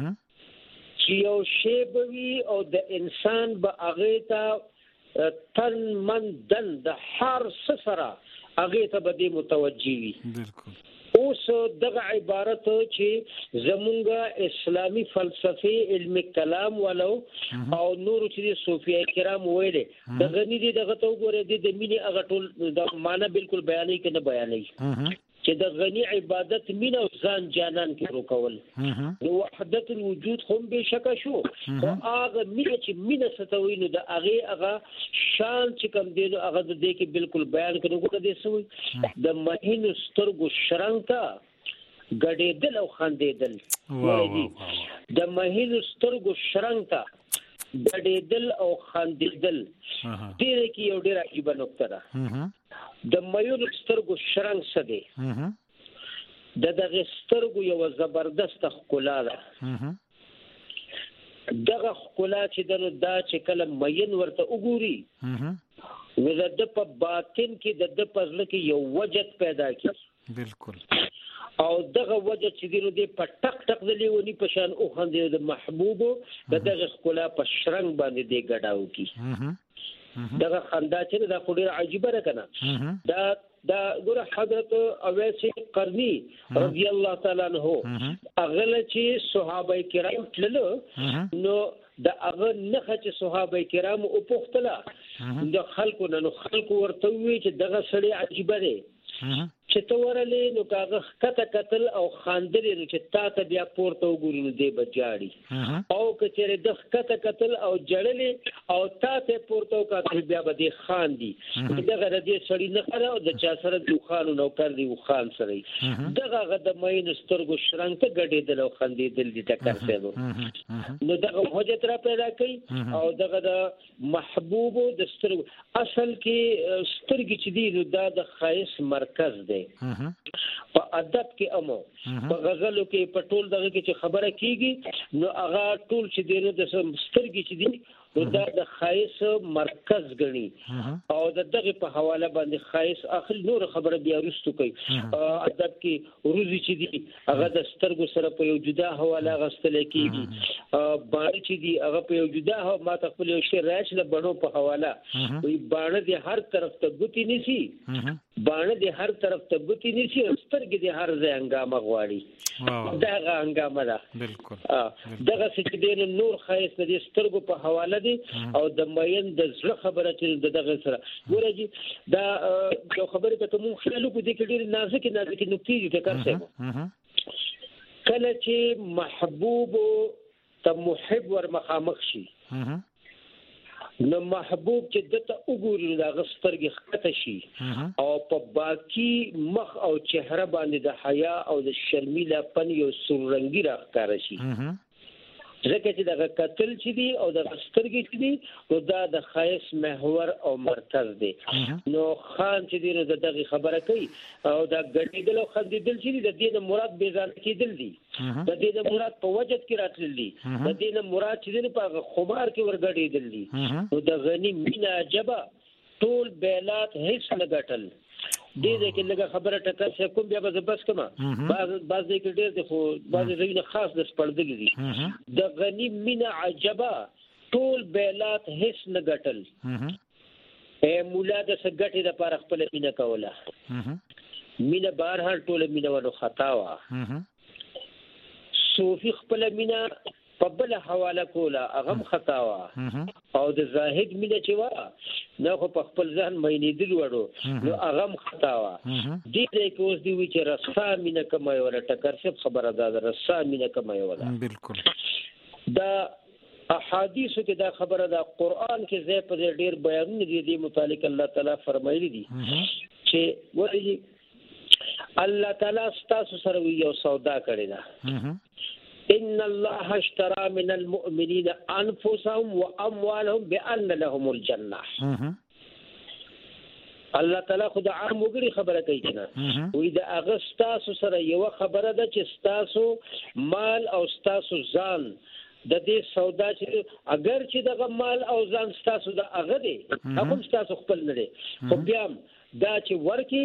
چې یو شی بوي او د انسان به هغه ته تن من دن د هر سره هغه ته به متوجي وي بالکل اوس دغه عبارت چې زمونږه اسلامی فلسفي علم کلام ولو او نور چې صوفیای کرام ویلې دغه نه دي دغه تو ګوره د مینې هغه ټول د معنا بالکل بیانې کنه بیانې چې د غنی عبادت مینه او ځان جانان کې روکول د وحدت الوجود هم به شک شو او هغه مینه چې مینه ستوي نو د هغه شان چې کوم دی هغه د دې کې بالکل بیان کړو کو د سوي د مهین سترګو شرنګا غډېدل او خندېدل د مهین سترګو شرنګا غډېدل او خندېدل دې کې یو ډېر عجیب نقطه ده د مایور سترګو شرنګ څه دی دغه سترګو یو زبردست ښکلا ده دغه ښکلا چې دا چې کله مین ورته وګوري نو د په باطن کې د پزله کې یو وجد پیدا کیږي بالکل او دغه وجد چې دینو دی په ټک ټک د لیونی په شان او خندې د محبوبو دغه ښکلا په شرنګ باندې دی ګډاو کی دغه خندا چې دا خوري عجیبه ده کنه دا ګوره حضرت اویس قرنی رضی الله تعالی عنہ اغله چې صحابه کرام تللو نو د هغه نخه چې صحابه کرام او پختله د خلکو نو خلکو ورته وی چې دغه سړی عجیبه دی چې تو ورلې نو کاغه کته قتل او خاندلې نو چې تا ته بیا پورته وګوري نو دی بجاړي او کچره د کته قتل او جړلې او تا ته پورته وکړي بیا به دی خاندي دغه ردی سړی نه کړه او د چا سره د خانو نو کړ دی خان سره دغه غد مین سترګو شرنګ ته غډېدل او خندېدل دي ټکر سره نو دغه حجت را پیدا کړي او دغه د محبوب د سترګو اصل کې سترګې چې دی نو دا د خایس مرکز دی په ادب کې امو په غزلو کې په ټول دغه کې چې خبره کیږي نو هغه ټول چې دینو د سترګې چې دی دا د خایس مرکز غني او دغه په حواله باندې خایس اخر نور خبره بیا رستو کوي ادب کې روزي چې دی هغه د سترګو سره په یو جدا حواله غستل کیږي باندې چې دی هغه په یو جدا ما خپل یو شی راځي له بڼو په حواله وي باندې د هر طرف ته ګوتی نسی باندې د هر طرف ته ګوتی نسی سترګې د هر ځای هنګامه غواړي دغه هنګامه ده بالکل دغه چې دی نور خایس د سترګو په حواله او د مین د زړه خبره چې دغه سره ګورځي دا یو خبره ته مو خیالو کو دي کې ډېر نازک نقطې دي ټکر څه کله چې محبوب ته محب ور مخامخ شي نو محبوب چې دته وګوري دا غسترګي خطه شي او په باقی مخ او چهره باندې د حیا او د شرمیلا پن یو سورنګي راښکاره شي ځکه چې دغه قتل چې دی او د سترګې چې دی نو دا د خایس محور او مرکز دی نو خان چې دی نو دغه خبره کوي او دا ګډېدل او خندېدل چې دی د دې مراد بیزار کېدل دي د دې مراد په وجد کې راتلل دي د دې مراد چې دی په خمار کې ورګډېدل دي نو د غنی مینا جبا ټول بیلات هیڅ نه ګټل دې کې لږه خبره ټکر څه کوم بیا به بس کما بعض دې کې ډېر دي خو بعض دې خاص د سپړدګي دي د غنی مینا عجبا ټول بیلات هیڅ نه ګټل مولا د سګټې د پر خپل مینا کوله مینا بهر هر ټول مینا ورو خطا وا صوفي خپل مینا په بل حواله کوله هغه خطا وا او د زاهد مینه چې وا نو په خپل ځان مینې دل وړو نو هغه خطا وا دې کې اوس دی چې رسا مینه کمای ولا ټکر څه خبره ده رسا مینه کمای ولا بالکل دا احادیثو کې دا خبره ده قران کې زه په ډیر بیانونه دي متعلق الله تعالی فرمایلی دي چې ورې الله تعالی ستاسو سره یو سودا کړی ده ان الله اشترى من المؤمنين انفسهم واموالهم بان لهم الجنه الله تعالی خدای عام وګړي خبره کوي کنه وې د اغستاسو سره یو خبره ده چې ستاسو مال او ستاسو ځان د دې سودا چې اگر چې دغه مال او ځان ستاسو د هغه دی هغه ستاسو خپل نه دی خو بیا دا چې ورکی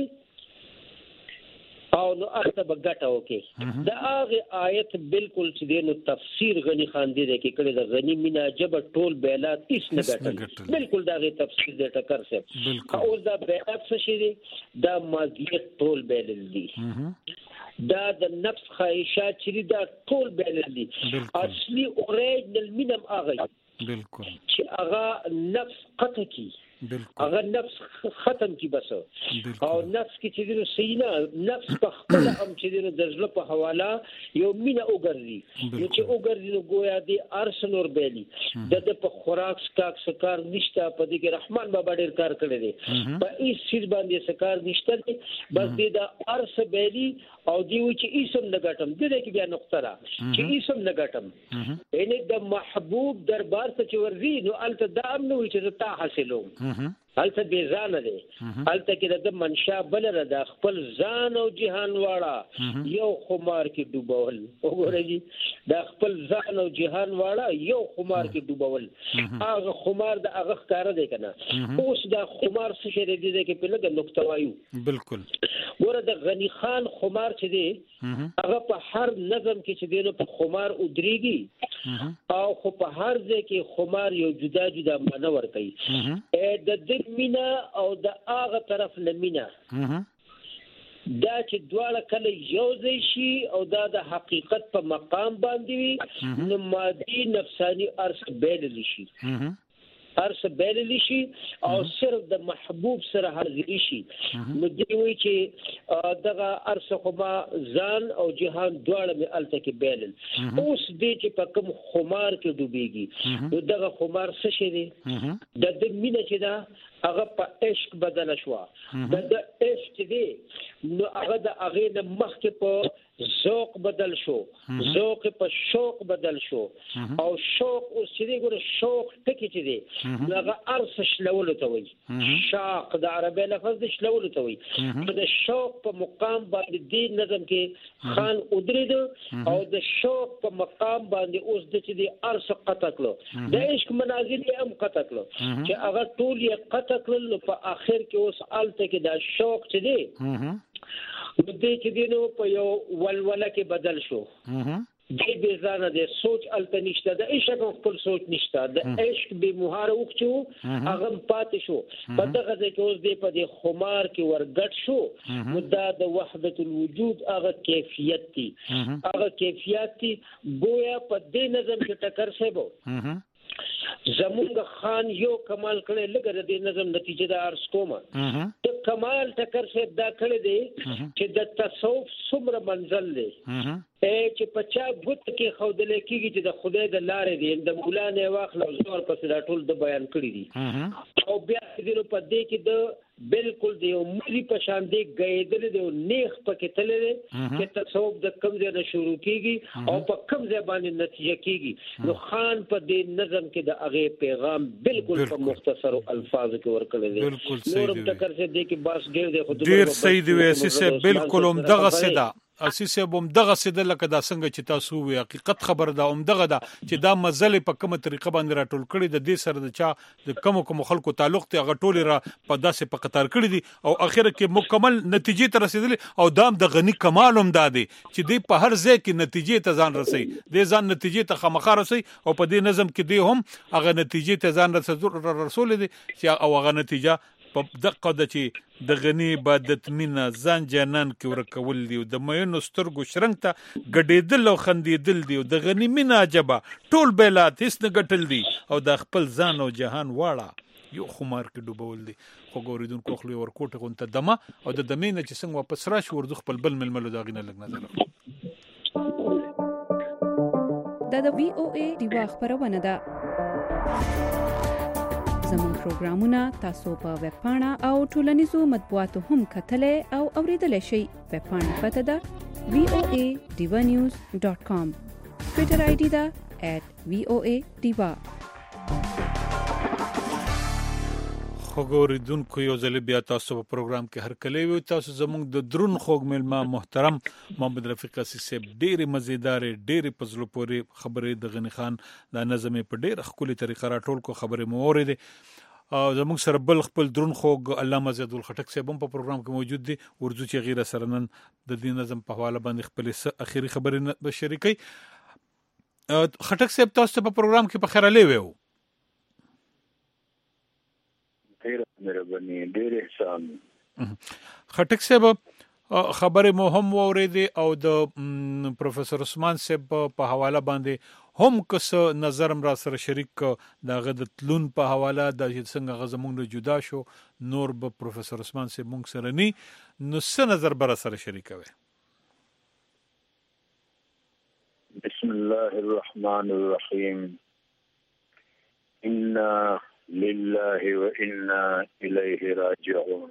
او نو ارته بغټه وکي دا هغه آیت بالکل چې دینو تفسیر غنی خان دی کې کړي د غنی مینا جب ټول بیلات هیڅ نه ګټل بالکل دا غي تفسیر دی ټکر سه او دا بیلات څه شي دی دا ماګیت ټول بیل دي دا د نفس خواهشات چې دا ټول بیل دي اصلي اوریجنل مینم هغه بالکل چې هغه نفس قطع کی هغه نفس ختم کی بس او نفس کی چې دې سینا نفس په خپل هم چې دې د ځل په حواله یو مینا وګرځي چې وګرځي نو گویا دې ارسنور بیلی د په خوراک سکار نشته په دې کې رحمان بابا ډیر کار کړی دی په هیڅ چیز باندې سکار نشته بس دې د ارس بیلی او دی و چې اسم نګټم دې کې بیا نقطه را چې اسم نګټم یعنی د محبوب دربار ته چې ورزي نو الته دا امن وي چې تا حاصلوم الته بیزان دی الته کې د منشا بل را د خپل ځان او جهان واړه یو خمار کې ډوبول وګورئ د خپل ځان او جهان واړه یو خمار کې ډوبول هغه خمار د هغه ښکار دی کنه اوس د خمار څه شری دی کې په لګ نقطه وایو بالکل ګوره د غنی خان خمار چې دی هغه په هر نظم کې چې دی نو په خمار ودرېږي او خو په هر ځای کې خمار یو جدا جدا معنی ورکوي د مینا او د هغه طرف لمینا دا چې دواړه کله یو ځای شي او دا د حقیقت په مقام باندې وي نو مادي نفسانی ارث بیل شي ارث بیل شي او صرف د محبوب سره حاضر شي نو دی وی چې دغه ارث خما ځان او جهان دواړه می الته کې بیل اوس دې چې په کوم خمار کې ډوبېږي نو دغه خمار څه شي دی د مینه چې دا هغه په عشق بدل شو د عشق دی نو هغه د هغه د مخ کې په ذوق بدل شو ذوق په شوق بدل شو او شوق او چې ګوره شوق ټکی چې دی هغه ارث شلول ته وي شاق د عربی لفظ د شلول ته وي د شوق په مقام باندې د نظم کې خان ودرید او د شوق په مقام باندې اوس د چې دی ارث قطع کړو د عشق منازل یې هم قطع کړو چې هغه ټول یې قطع کړل په اخر کې اوس الته کې د شوق چې دی دې چې دینو په یو ولوله کې بدل شو دې بیزانه د سوچ الته نشته د عشق خپل سوچ نشته د عشق به مهاره وکړو هغه پاتې شو په دغه ځای کې اوس دې په دې خمار کې ورګټ شو مددا د وحدت الوجود هغه کیفیت دي هغه کیفیت دي گویا په دې نظم کې ټکر سبو زمونږ خان یو کمال کړي لګره د نظم نتیجه د ارس کومه ته کمال ټکر شه دا کړي دي چې د تصوف څومره منزل دی چې پچا ګوت کې خودل کېږي چې د خدای د لارې دی د مولانا واخل زور پس دا ټول د بیان کړی دي او بیا دې په دې کې د بالکل دی ملي په شان دی غېدل دی نیخ پکې تللې چې تصوف د کم ځای نه شروع کیږي او په کم ځای باندې نتیجه کیږي نو خان په دې نظم کې د هغه پیغام بالکل په مختصر الفاظ کې ورکړل دي نور ټکر سے دی کې باس ډیر صحیح دی ویسه بالکل هم دغه سدا اساسه بم دغه سده لکه دا څنګه چې تاسو وی حقیقت خبر دا دغه دا چې دا مزل په کومه طریقه باندې راټول کړي د دې سره د چا د کوم خلکو تعلق ته هغه ټول را په داسې په قطار کړي دي او اخر کې مکمل نتیجې ته رسیدلی او دام د غنی کمال هم دادي چې دی په هر ځای کې نتیجې ته ځان رسي د ځان نتیجې ته خامخا رسي او په دې نظم کې دی هم هغه نتیجې ته ځان رسول دي چې او هغه نتیجه په دقه د چې د غنی عبادت مینا ځان جانان کې ورکول دی د مینو سترګو شرنګ ته ګډېدل او خندېدل دی د غنی مینا عجبه ټول بیلات هیڅ نه ګټل دی او د خپل ځان او جهان واړه یو خمار کې ډوبول دي خو ګوریدونکو خپل ورکوټه غونته دمه او د دمې نه چې څنګه واپس راشي ورځ خپل بل ململو دا غینه لګ نظر د VOA دیوا خبرونه ده زموږ پروګرامونه تاسو په ویب پاڼه او ټولنیزو مطبوعاتو هم کتلای او اوریدلای شئ ویب پاڼه پته ده voadivanews.com ټویټر آی ډی ده @voadiva خوګوریدونکو یو ځل بیا تاسو په پروګرام کې هر کله وي تاسو زموږ د درون خوګ ملما محترم محمد رفیق اسیسب ډېری مزیدار ډېری پزلو پوري خبرې د غنی خان د نظم په ډېر خولي طریقه راټول کو خبرې مورید او زموږ سره بل خپل درون خوګ علامه زید الخټک صاحب په پروګرام کې موجود دي ورځو چې غیره سره نن د دین نظم په حواله باندې خپل اخیری خبرې به شریکي خټک صاحب تاسو په پروګرام کې په خیر لوي مهرباني ډېر احسان خټک صاحب خبره مو هم اوریدي او د پروفیسور عثمان صاحب په حواله باندې هم کس نظر را سره شریک دغه د تلون په حواله د څنګه غزمون جدا شو نور به پروفیسور عثمان صاحب مونږ سره ني نو څه نظر بر سره شریکوي بسم الله الرحمن الرحيم إنا لله وإنا إليه راجعون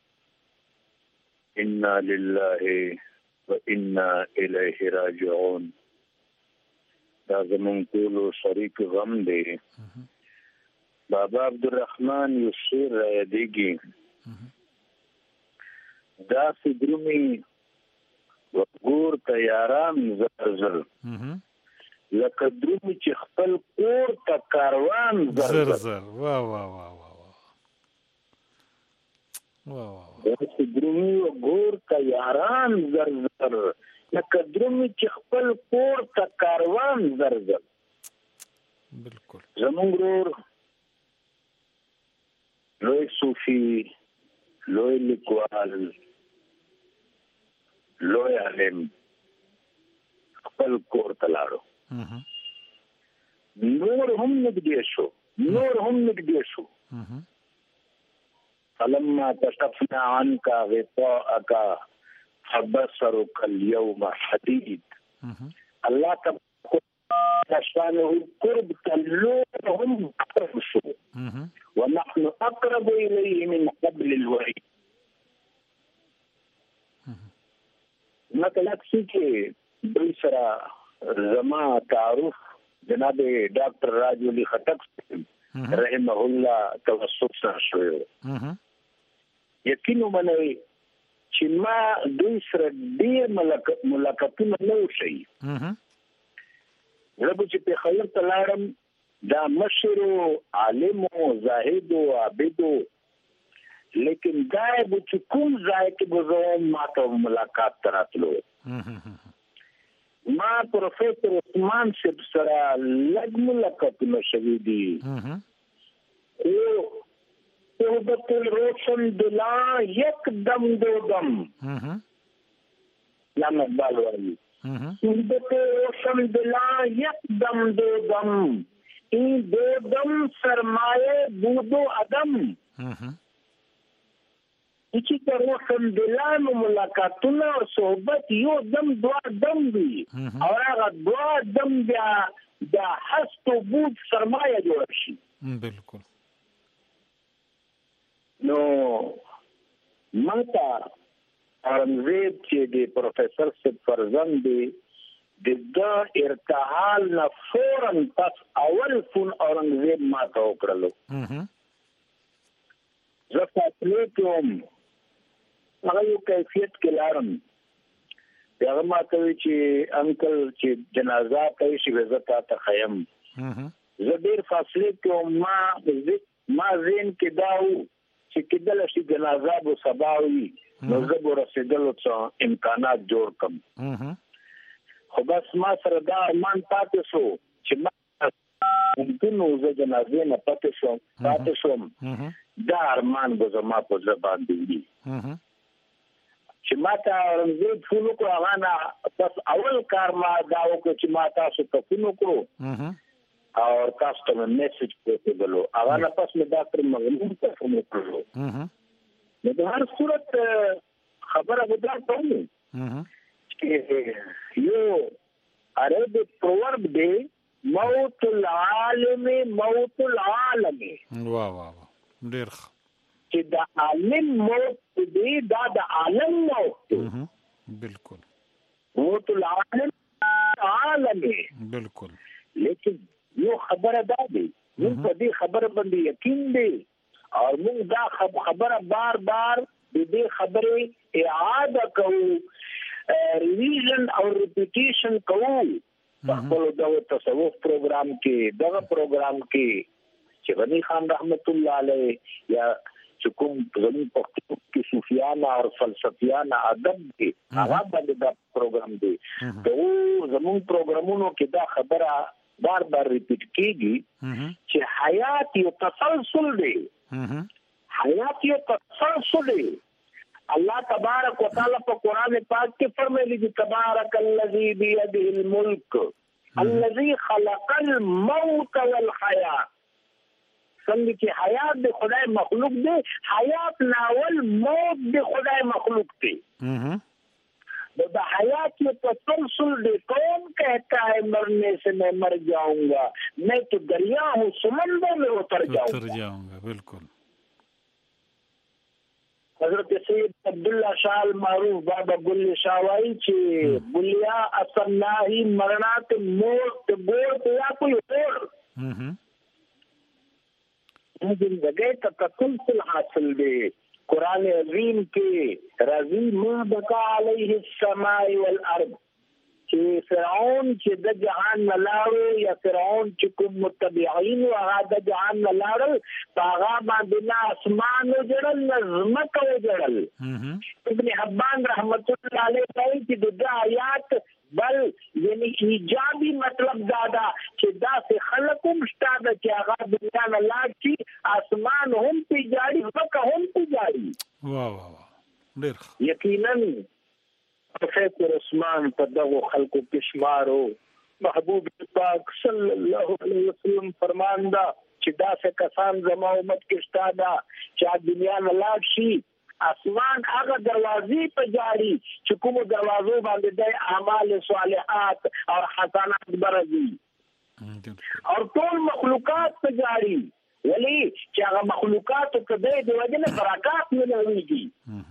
إنا لله وإنا إليه راجعون دا زمون ټول شریک غم دی بابا عبدالرحمن یوسف رایدیږي دا سدرمي وګور تیاران زرزر لکه درومي چې خپل کور ته کاروان زرزر واه واه واه واه واه دا سدرمي وګور تیاران زرزر لکه درومي چې خپل کور ته کاروان زرزر بالکل زمونږ ورور لوی صوفي لوی لیکوال لوی عالم خپل کور ته لاړو نور هم نږدې شو فلما كشفنا عنك غطاءك فبصرك اليوم حديد الله كشفانه قرب كلهم أقرب ونحن أقرب إليه من قبل الوريد مثلا چې دوی سره زما تعارف جناب ډاکټر راجو علي خټک رحمه الله توسط سره شوی یقینو منئ چې ما دوی سره ډېر ملاقاتونه نه وشي زه چې په خیر ته لاړم دا مشر عالم زاهد او عابد لیکن دا چې کوم ځای کې به ما ته ملاقات تراتلو ما پروفیسور عثمان صاحب سره لږ ملاقاتونه شوي دي صحبت روشن دلا یکدم دو دم علامہ اقبال والی صحبت روشن دلا یکدم دو دم این دو دم سرمایه بود و عدم چې د روشن دلانو ملاقاتونه او صحبت یو دم دوا دم دي او هغه دوا دم بیا د هست و بود سرمایه جوړ شي بالکل نو ماته اورنګزیب چې د پروفیسور صاحب فرزند دی د ارتحال نه فورا پس اول فون اورنګزیب ماته وکړلو زه فاصله کوم هغه یو کیفیت کې لارم هغه ماته چې انکل چې جنازه کوي چې وزتا ته خیم زه ډیر فاصله کوم ما زین کې داو چې کله شي جنازه بو سباوي نو زه به رسیدلو څه امکانات جوړ کم خو بس ما سره دا مان پاتې شو چې ما ممکن نو زه جنازه نه پاتې شوم دا ارمان به زما په زبان دی چې ما ته رمزي فون کو هغه نه بس اول کار ما دا وکړ چې ما تاسو ته فون وکړو او تاسو ته میسج کوتلو هغه نه پس مې دا پر مغلوب ته فون وکړو نو د هر صورت خبره بدل کوم چې یو عربي پروورب دی موت العالم موت العالم واه واه ډیر چې د عالم موت دی دا د عالم موت بالکل موت العالم عالم بالکل لیکن یو خبره دا دی موږ په دې خبره باندې یقین دی او موږ دا خبره بار بار دې خبره اعاده کوو ریویژن او ریپیټیشن کوو په خپل د تصوف پروګرام کې دغه پروګرام کې چې غنی خان رحمت الله علیه یا کوم زموږ پښتو کې صوفیانه او فلسفیانه ادب دی هغه باندې دا پروګرام دی ته زموږ پروګرامونو کې دا خبره بار بار ریپیټ کیږي چې حیات یو تسلسل دی حیات یو تسلسل دی الله تبارک وتعالى په قران پاک کې فرمایلی دی تبارک الذی بیده الملک الذی خلق الموت والحیات څنګه چې حیات د خدای مخلوق دی حیات ناول موت د خدای مخلوق دی د حیات یہ تسلسل دی کون کہتا ہے مرنے سے میں مر جاؤں گا میں تو دریا ہوں سمندر میں اتر جاؤں گا بالکل حضرت سید عبداللہ شاہ المعروف بابا گل شاوائی چې بلیا اصل ناہی مرنا تے موت گوڑ یا کوئی اور زندگی کا تسلسل حاصل دے قرآن عظیم کے رضی ما بقا علیہ السماء والارض کہ فرعون چې د جهان نلاړو یا فرعون چې کوم متبعین او هغه د جهان نلاړو هغه باندې نه اسمان وجړل نظمت وجړل ابن حبان رحمت الله علیه وایي چې د آیات بل یعنی ایجابي مطلب دادا چې دا سے خلقم شتاده چې هغه دنیا نه لاړ شي اسمان هم پی جاړي وکه هم پی جاړي واه واه ډیر یقینا پروفیسر عثمان په دغه خلقو کې شمارو محبوب پاک صلی الله علیه وسلم فرماندا چې دا سے کسان زما امت کې شتاده چې دنیا نه لاړ شي اسمان هغه دروازې په جاری چې کوم دروازو باندې د اعمال صالحات او حسنات برزي او ټول مخلوقات په جاری ولی چې هغه مخلوقات په دې د وجنه برکات نه لري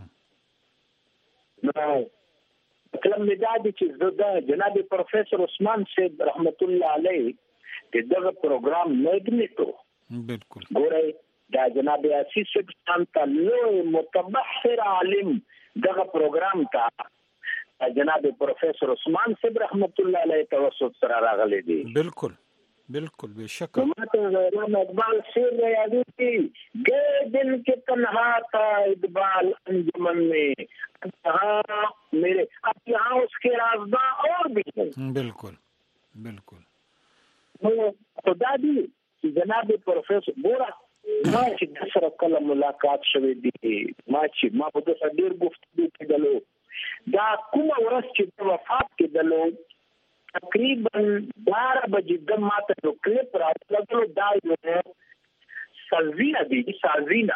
نو کلم مدادي چې زده جناب پروفیسر عثمان صاحب رحمت الله علیه دغه پروګرام میګنیټو بالکل ګورئ دا جناب اسیس سنت لوی متبحر عالم دغه پروګرام تا جناب پروفیسر عثمان صاحب رحمت الله علیه توسط سره راغلي دي بالکل بالکل بشک ماته علامه اقبال شعر یادو کی گئے دل کے تنہا تھا اقبال انجمن میں ہاں میرے اب یہاں اس کے رازداں اور بھی ہیں بالکل بالکل خدا دی جناب پروفیسر ګوره ما چې سره کله ملاقات شوه دي ما په دې ډېر گفتگو کېدلو دا کومه ورځ چې د وفات کېدلو تقریبا 12 بجې د ماته نو کلیپ راځلو دا یو سازینا دي سازینا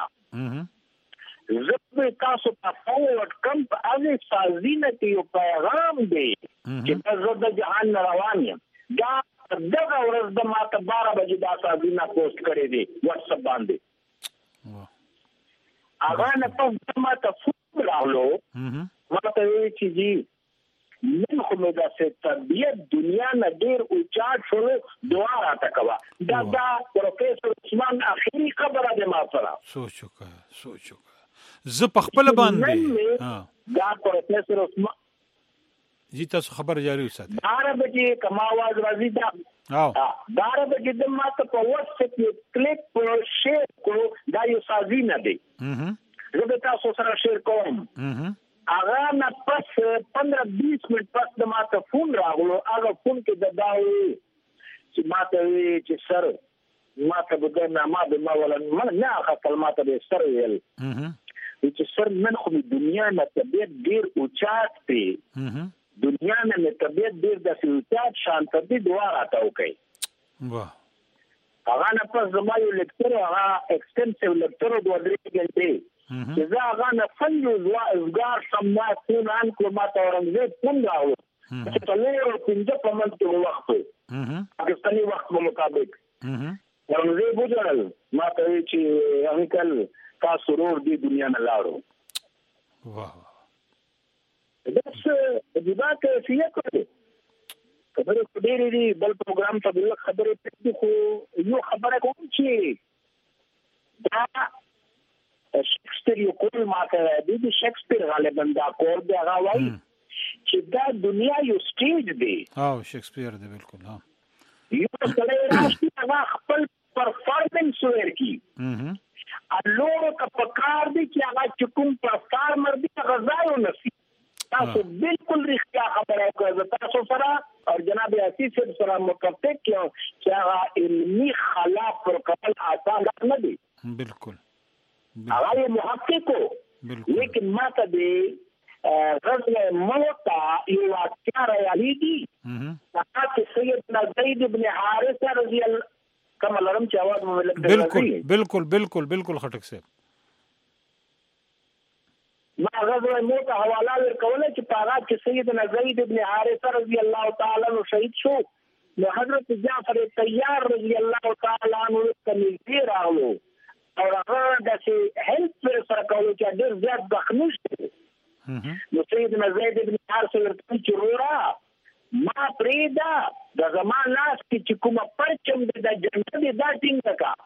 زه تاسو ته فورورډ کوم په هغه سازینا کې یو پیغام دی چې د جهان روان یم دا دغه ورځ د ماته 12 بجې دا سازینا پوسټ کړی دی واتس اپ باندې هغه نه په ماته فون راغلو ماته وی چې جی من خو مې دا څه طبيعت دنیا نه ډېر اوچات شو دعا راته کوا دا پروفیسر عثمان اخیری خبره ده ما سره سوچو زه په خپل باندې دا پروفیسر عثمان جی تاسو خبر جاری وساتئ 12 بجې کما आवाज راځي دا 12 بجې د ماته په واتس اپ کې کلیک پر شیر کو دا یو سازي نه دی زه به تاسو سره شیر کوم هغه نه پس 15-20 منټ پس د ماته فون راغلو هغه فون کې د داوي چې ماته وی چې سر ما ته بده ما به ما ولا نه خپل ما ته سر ویل چې سر من خو دنیا نه طبيعت ډیر اوچات دی دنیا نه طبيعت ډیر د اوچات شانت دي دعا راته وکي واه هغه نه پس زما یو لیکچر هغه ایکستنسیو لیکچر د ودرې کې چې زه هغه نه فنجو ازګار سمما سونان کومه تورنګ څنګه چې تلو پنځه په منځ کې وخت پاکستاني وخت په مطابق ورنځي بوجړل ما ته چې انکل تاسو ورور دی دنیا نه لاړو واه بس دا کیفیت دی خبره ډېرې دي بل پروګرام ته بل خبره پېږي خو یو خبره کوم چې دا شکسپیر یو کول ماته دی شکسپیر غالبا دا کور دی هغه وایي چې دا دنیا یو سټیج دی شکسپیر دی بالکل ها یو سړی راشي هغه خپل پرفارمنس ورکی الوړو کا پکار دی چې هغه کوم پرفارمر دی غزايو نسی تاسو بالکل رښتیا خبره کوي تاسو سره او جناب عزیز سره متفق کیو چې هغه علمي خلاف پر قبل آسان نه دی بالکل هغه محقق لیکن ما ته دی غزوه موتا یو واقعا راځي چې سیدنا زید بن حارثه رضی الله کما لرم چې आवाज مو بالکل خټک صاحب ما غزوه موتا حواله ورکول چې پاغا چې سیدنا زید بن حارثه رضی الله تعالی عنہ شهید شو نو حضرت جعفر طیار رضی الله تعالی عنہ کمیږي راغلو او هغه د هیلپ سره کولو چې ډېر زیات بخنوش نو سیدنا زید بن حارثه ورته چې ورا ما پریدا د زمان لاس کې کومه پرچم د جنت د ټینګ کا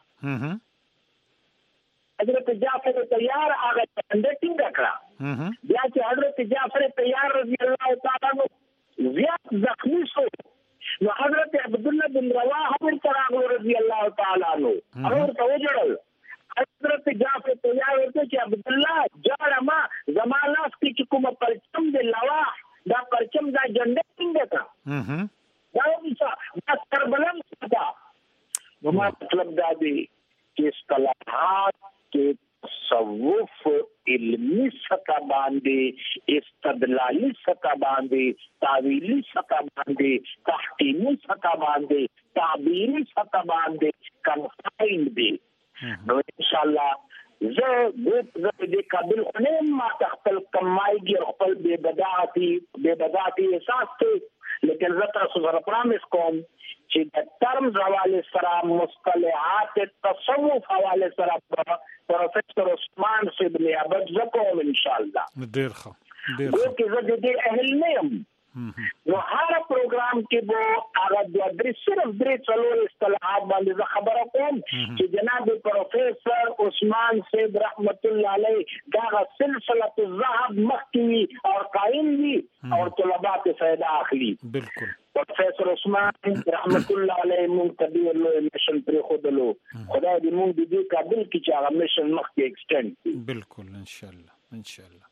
حضرت جعفر طیار هغه ټینګ کړه بیا چې حضرت جعفر طیار رضی الله تعالی عنہ زیات زخمی شو نو حضرت عبد الله بن رواحه ورته رضی الله تعالی عنہ هغه توجړل حضرت جعفر طیار ورته چې عبد الله جاړه ما زماناس کې کومه پرچم د لوا دا پرچم دا جنډه څنګه تا دا وڅا دا کربلم تا نو ما مطلب دا دی چې اصطلاحات کې تصوف علمی سطح باندې استدلالی سطح باندې تعویلی سطح باندې تحقیقی سطح باندې تعبیری سطح باندې کنفاینډ دی نو ان شاء الله زه دې قابل نه ما تخپل کمایږي خپل بے بدعتي احساس ته لیکن زه تاسو سره پرامس کوم چې د ترمز حواله سره مصطلحات تصوف حواله سره پروفیسور عثمان ابن عبد زکوم ان شاء الله ډیر ښه چې زه دې اهل نه یم نو هر پروګرام کې به هغه د درې صرف درې څلور اصطلاحات باندې خبره کوم چې جناب پروفیسور عثمان صاحب رحمت الله علیه دا سلسله الذهب مخکي او قائم دي او طلبات فائدہ اخلي بالکل پروفیسور عثمان رحمت الله علیه منتبه له مشن پر خودلو خدای دې موږ دې قابل کی چې هغه مشن مخکي ایکسټند بالکل ان شاء الله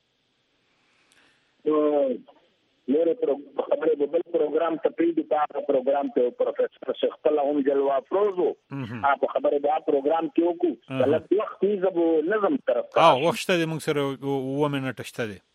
نور خبره د بل پروګرام ته پیډ په پروګرام ته پروفیسور شیخ الله هم جلوه افروزو په خبره دا پروګرام کې وکړو بلد وخت یې زبو نظم طرف وخت دې موږ سره 2 منټه شته دي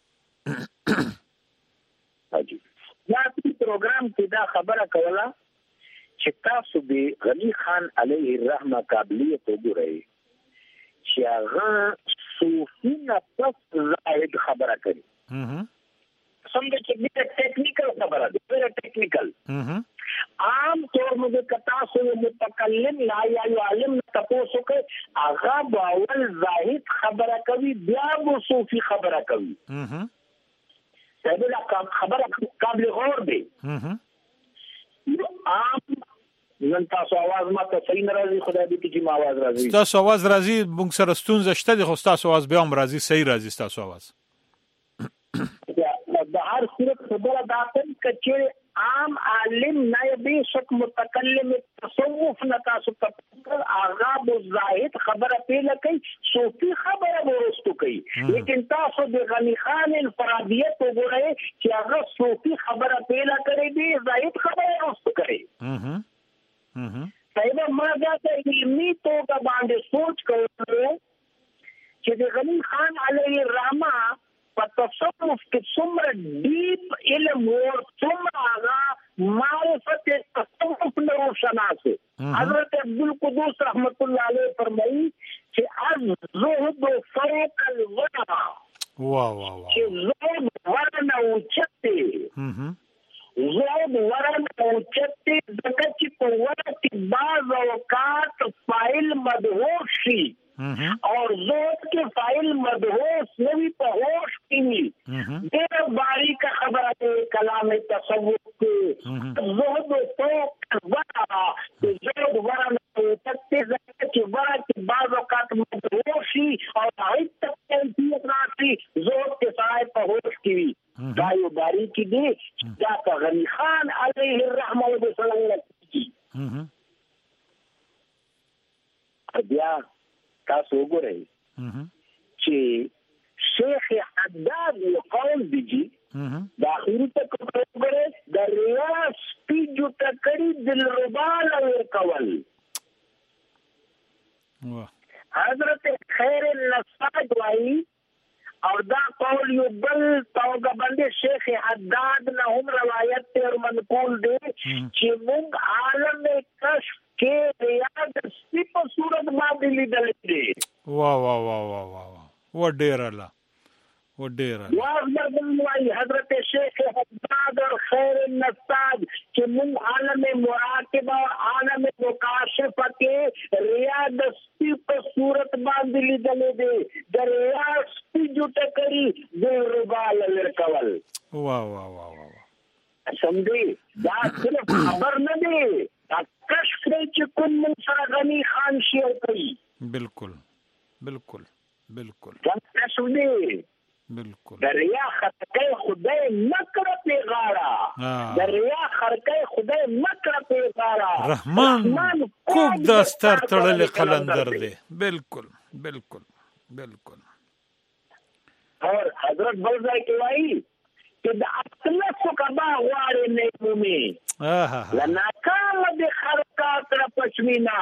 حاجی یا پروګرام کې دا خبره کوله چې تاسو به غنی خان علیه الرحمه قابلیت وګورئ چې هغه صوفي نفس زائد خبره کوي څنګه چې ډېر ټیکنیکل خبره ده ډېر ټیکنیکل عام طور باندې کتا سو متکلم لا یا عالم تاسو کې هغه باول زاهد خبره کوي بیا مو صوفي خبره کوي دا خبره قابل غور دی عام نن تاسو आवाज ماته صحیح ناراضي خدای دې چې ما आवाज راځي تاسو आवाज راځي موږ سره ستونزه شته دي خو تاسو आवाज به هم راځي صحیح راځي تاسو आवाज د هر صورت خبره دا کوي چې عام عالم نه به شک متکلم تصوف نه تاسو ته آغا بو زاهد خبره پیله کوي صوفي خبره ورستو کوي لیکن تاسو د غنی خان الفرادیت وګورئ چې هغه صوفي خبره پیله کوي دی زاهد خبره ورستو کوي طيب ما دا ته علمي توګه باندې سوچ کړو چې د غنی خان علیه الرحمه په تصوف کې څومره ډیپ علم او څومره هغه معرفت تصوف له شناسه حضرت عبدالقدوس رحمت الله علیه فرمایي چې از زهد فوق الورع چې زهد ورنه اوچته زهد ورنه اوچته ځکه چې په ورته کې بعض اوقات فاعل مدهوش شي اور زهد के फाइल मदहोश नवी पहोश की देर बारी का खबर है कलाम तसव्वुफ के ज़ुहद तो वरा ज़ुहद वरा तकते ज़के के वरा के बाद औकात मदहोशी और हाई तक कैफियत राशि ज़ुहद के साए पहोश की गायो बारी की दे जाता गनी खान अलैहि रहमत व सल्लल्लाहु की अदिया تاسو وګورئ چې شیخ حداد یو قول دیږي د اخیری ته وګورئ د ریاض پیجو تکړی دلربال ورکول حضرت خیر النساج وايي او دا قول یو بل توګه باندې شیخ حداد نه هم روایت تر منقول دی چې موږ عالم کشف کې ریاض په صورت باندې لیدل دي و ډیر واغ حضرت شیخ حداد اور خیر النساج چې من عالم مراقبه او عالم مکاشفه کې ریاض په صورت باندې لیدل دي د ریاض جو ټکری د ربال ورکول سمجھي دا صرف خبر نه دی کشف کړي چې کوم من سره غنی خان شي کوي بالکل تاسو دې بالکل دریا خرکې خدای مکر په غاړه دریا خرکې خدای مکر په غاړه رحمان کوب دستر تړل قلندر دی بالکل اور حضرت بلځای کې وایي چې د اصل څخه کبا غواړي نه مومي لناکام د خرکات را پښمینا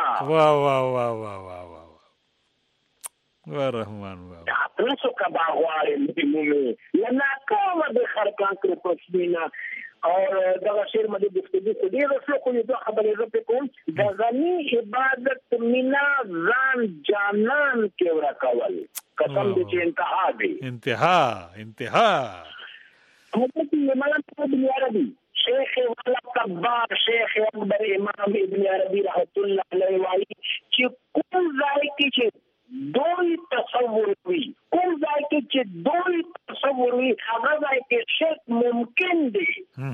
رحمان اصل څخه کبا غواړي نه مومي لناکام د خرکات را پښمینا اور دا شعر مده گفتگو کو دی رسو کو یو خبرې زه کوم د غنی عبادت مینا ځان جانان کې ورا کول قسم دې چې انتها حضرت امام ابن عربی شیخ والا کبار شیخ اکبر امام ابن عربی رحمت الله علیه وايي چې کوم ځای کې چې دوی تصور وي کوم ځای کې چې دوی تصور وي هغه ځای کې شرک ممکن دی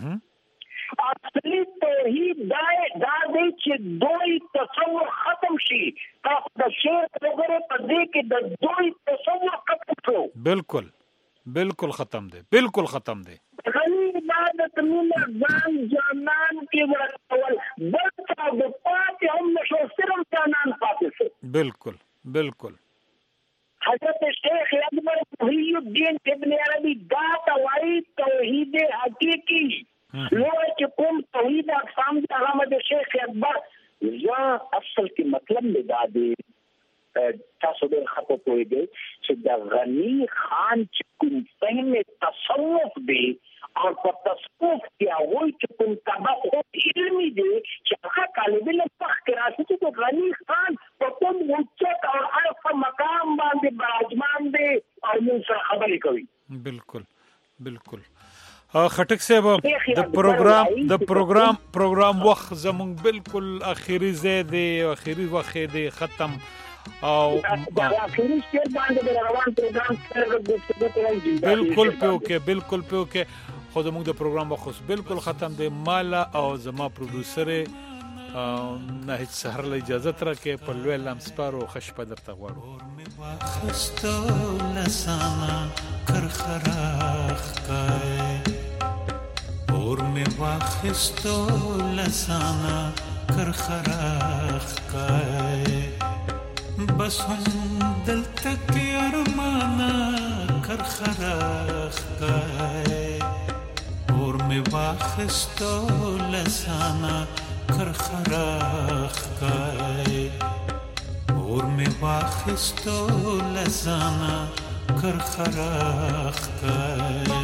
اصلي توحید دا دی چې دوی تصور ختم شي تاسو د شرک وګوره په دې کې د دوی تصور ختم شو بالکل ختم دی غنی عبادت مینا ځان جانان کې ورکول بلکې د پاتې هم نشو صرف جانان پاتې شو بالکل حضرت شیخ اکبر محی الدین ابن عربی دا توحید توحید حقیقی لوی چې کوم توحید اقسام د احمد شیخ اکبر یا اصل کې مطلب نه دادي تاسو د خطو پوهیږئ چې د غنی خان چې کوم فهم تصوف دی او په تصوف کې هغه چې کوم طبقه علمي دی چې هغه طالب علم فخر راځي چې غنی خان په کوم وچت او عرف مقام باندې براجمان دی او موږ سره خبرې کوي بالکل خټک صاحب د پروګرام وخت زمونږ بالکل اخیری زیاده اخیری وخت دی ختم او اخیری شعر باندې روان پروګرام سره گفتگو کوي بالکل په اوکه خو زموږ د پروګرام وخت بالکل ختم دی مالا او زما پروډوسر نه هیڅ سحر له اجازه تر کې په لوی لمسپارو خشپ درته غواړو خستو لسانا کر خراخ کای اور میں واخستو لسانا کر خراخ کای بس هم دل تک ارمانا کر خراخ کای اور میں واخستو لسانا کرخراخ کای اور می واخستو لزانا کرخراخ کای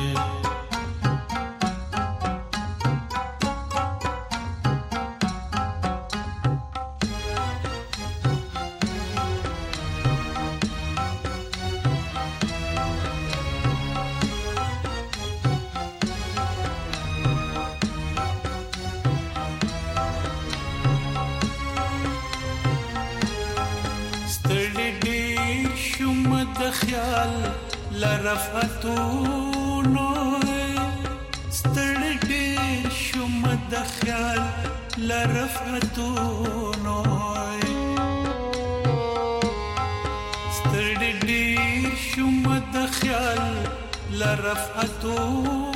لرفتونو ستړي شوم د خیال لرفتونو ستړي شوم د خیال لرفتونو